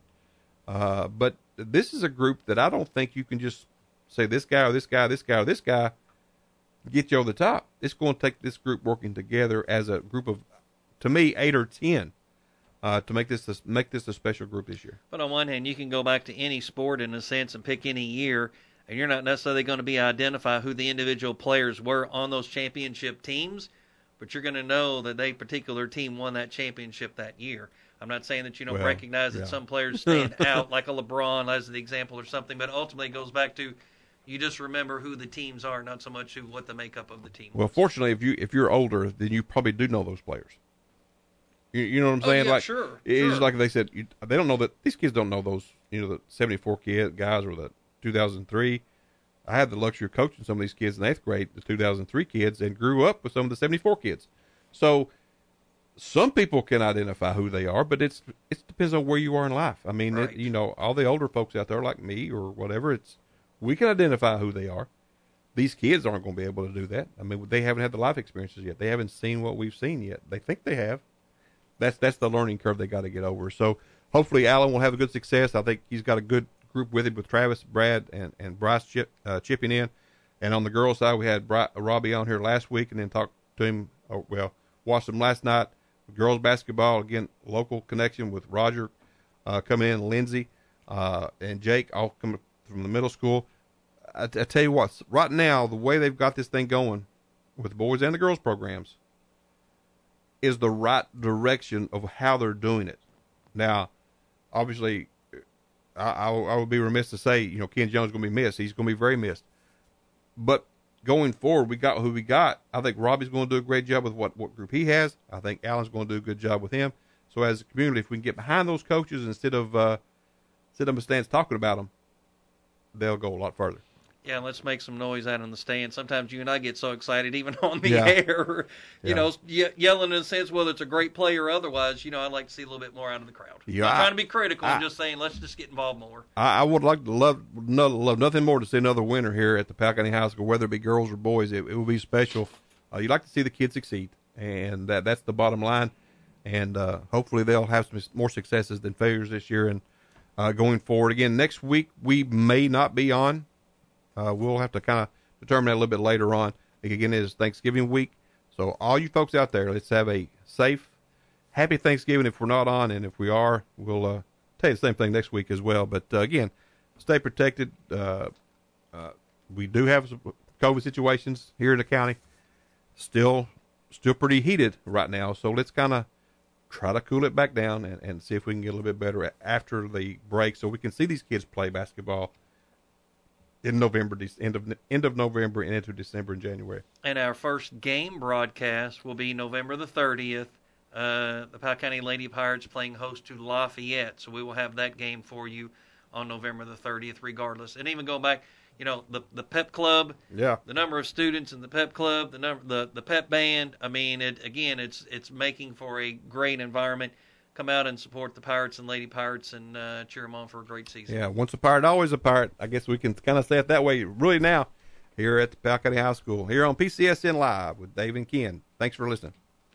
but this is a group that I don't think you can just say this guy or this guy, this guy or this guy get you over the top. It's going to take this group working together as a group of, to me, 8 or 10 to make this a special group this year. But on one hand, you can go back to any sport in a sense and pick any year, and you're not necessarily going to identify who the individual players were on those championship teams, but you're going to know that a particular team won that championship that year. I'm not saying that you don't recognize that some players stand out, like a LeBron as the example or something, but ultimately it goes back to you just remember who the teams are, not so much what the makeup of the team Well, was. Fortunately, if you're older, then you probably do know those players. You know what I'm saying? Yeah, like, sure. It's like they said, they don't know that these kids don't know those, the 74 guys or the 2003. I had the luxury of coaching some of these kids in 8th grade, the 2003 kids, and grew up with some of the 74 kids. So some people can identify who they are, but it depends on where you are in life. I mean, right. All the older folks out there like me or whatever, we can identify who they are. These kids aren't going to be able to do that. I mean, they haven't had the life experiences yet. They haven't seen what we've seen yet. They think they have. That's the learning curve they got to get over. So hopefully Alan will have a good success. I think he's got a good group with him with Travis, Brad, and Bryce chipping in. And on the girls' side, we had Robbie on here last week and then talked to him, watched him last night. Girls basketball, again, local connection with Roger coming in, Lindsay, and Jake, all coming from the middle school. I tell you what, right now, the way they've got this thing going with the boys and the girls programs is the right direction of how they're doing it. Now, obviously, I would be remiss to say, Ken Jones is going to be missed. He's going to be very missed. But going forward, we got who we got. I think Robbie's going to do a great job with what group he has. I think Alan's going to do a good job with him. So as a community, if we can get behind those coaches instead of sit in the stands talking about them, they'll go a lot further. Yeah, let's make some noise out in the stands. Sometimes you and I get so excited, even on the air, yelling in a sense, whether it's a great play or otherwise. I'd like to see a little bit more out of the crowd. Yeah, not trying to be critical, I'm just saying let's just get involved more. I would like to love nothing more to see another winner here at the Powell County High School, whether it be girls or boys. It would be special. You'd like to see the kids succeed, and that's the bottom line. and hopefully they'll have some more successes than failures this year. And going forward, again, next week we may not be on. We'll have to kind of determine that a little bit later on. Again, it is Thanksgiving week, so all you folks out there, let's have a safe, happy Thanksgiving if we're not on, and if we are, we'll tell you the same thing next week as well. But again, stay protected. We do have some COVID situations here in the county, still pretty heated right now, so let's kind of try to cool it back down and see if we can get a little bit better after the break, so we can see these kids play basketball in November, end of November, and into December and January. And our first game broadcast will be November the 30th. The Powell County Lady Pirates playing host to Lafayette, so we will have that game for you on November the 30th, regardless. And even going back, the pep club, the number of students in the pep club, the pep band. I mean, it's making for a great environment. Come out and support the Pirates and Lady Pirates and cheer them on for a great season. Yeah, once a Pirate, always a Pirate. I guess we can kind of say it that way really now here at the Powell County High School, here on PCSN Live with Dave and Ken. Thanks for listening.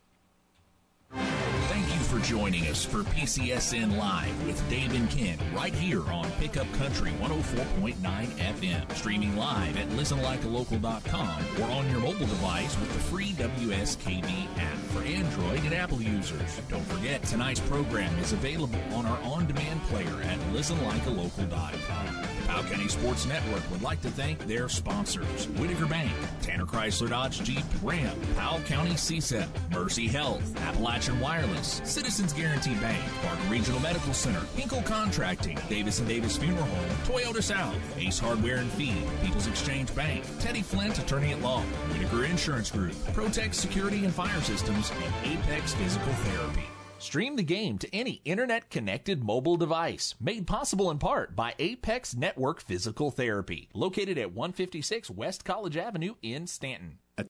Thank you for joining us for PCSN Live with Dave and Ken right here on Pickup Country 104.9 FM. Streaming live at listenlikealocal.com or on your mobile device with the free WSKV app for Android and Apple users. Don't forget, tonight's program is available on our on-demand player at listenlikealocal.com. The Powell County Sports Network would like to thank their sponsors: Whitaker Bank, Tanner Chrysler Dodge Jeep Ram, Powell County CSEP, Mercy Health, Appalachian Wireless, Citizens Guarantee Bank, Barton Regional Medical Center, Hinkle Contracting, Davis & Davis Funeral Home, Toyota South, Ace Hardware and Feed, People's Exchange Bank, Teddy Flint Attorney at Law, Whitaker Insurance Group, Protect Security and Fire Systems, and Apex Physical Therapy. Stream the game to any internet-connected mobile device. Made possible in part by Apex Network Physical Therapy, located at 156 West College Avenue in Stanton.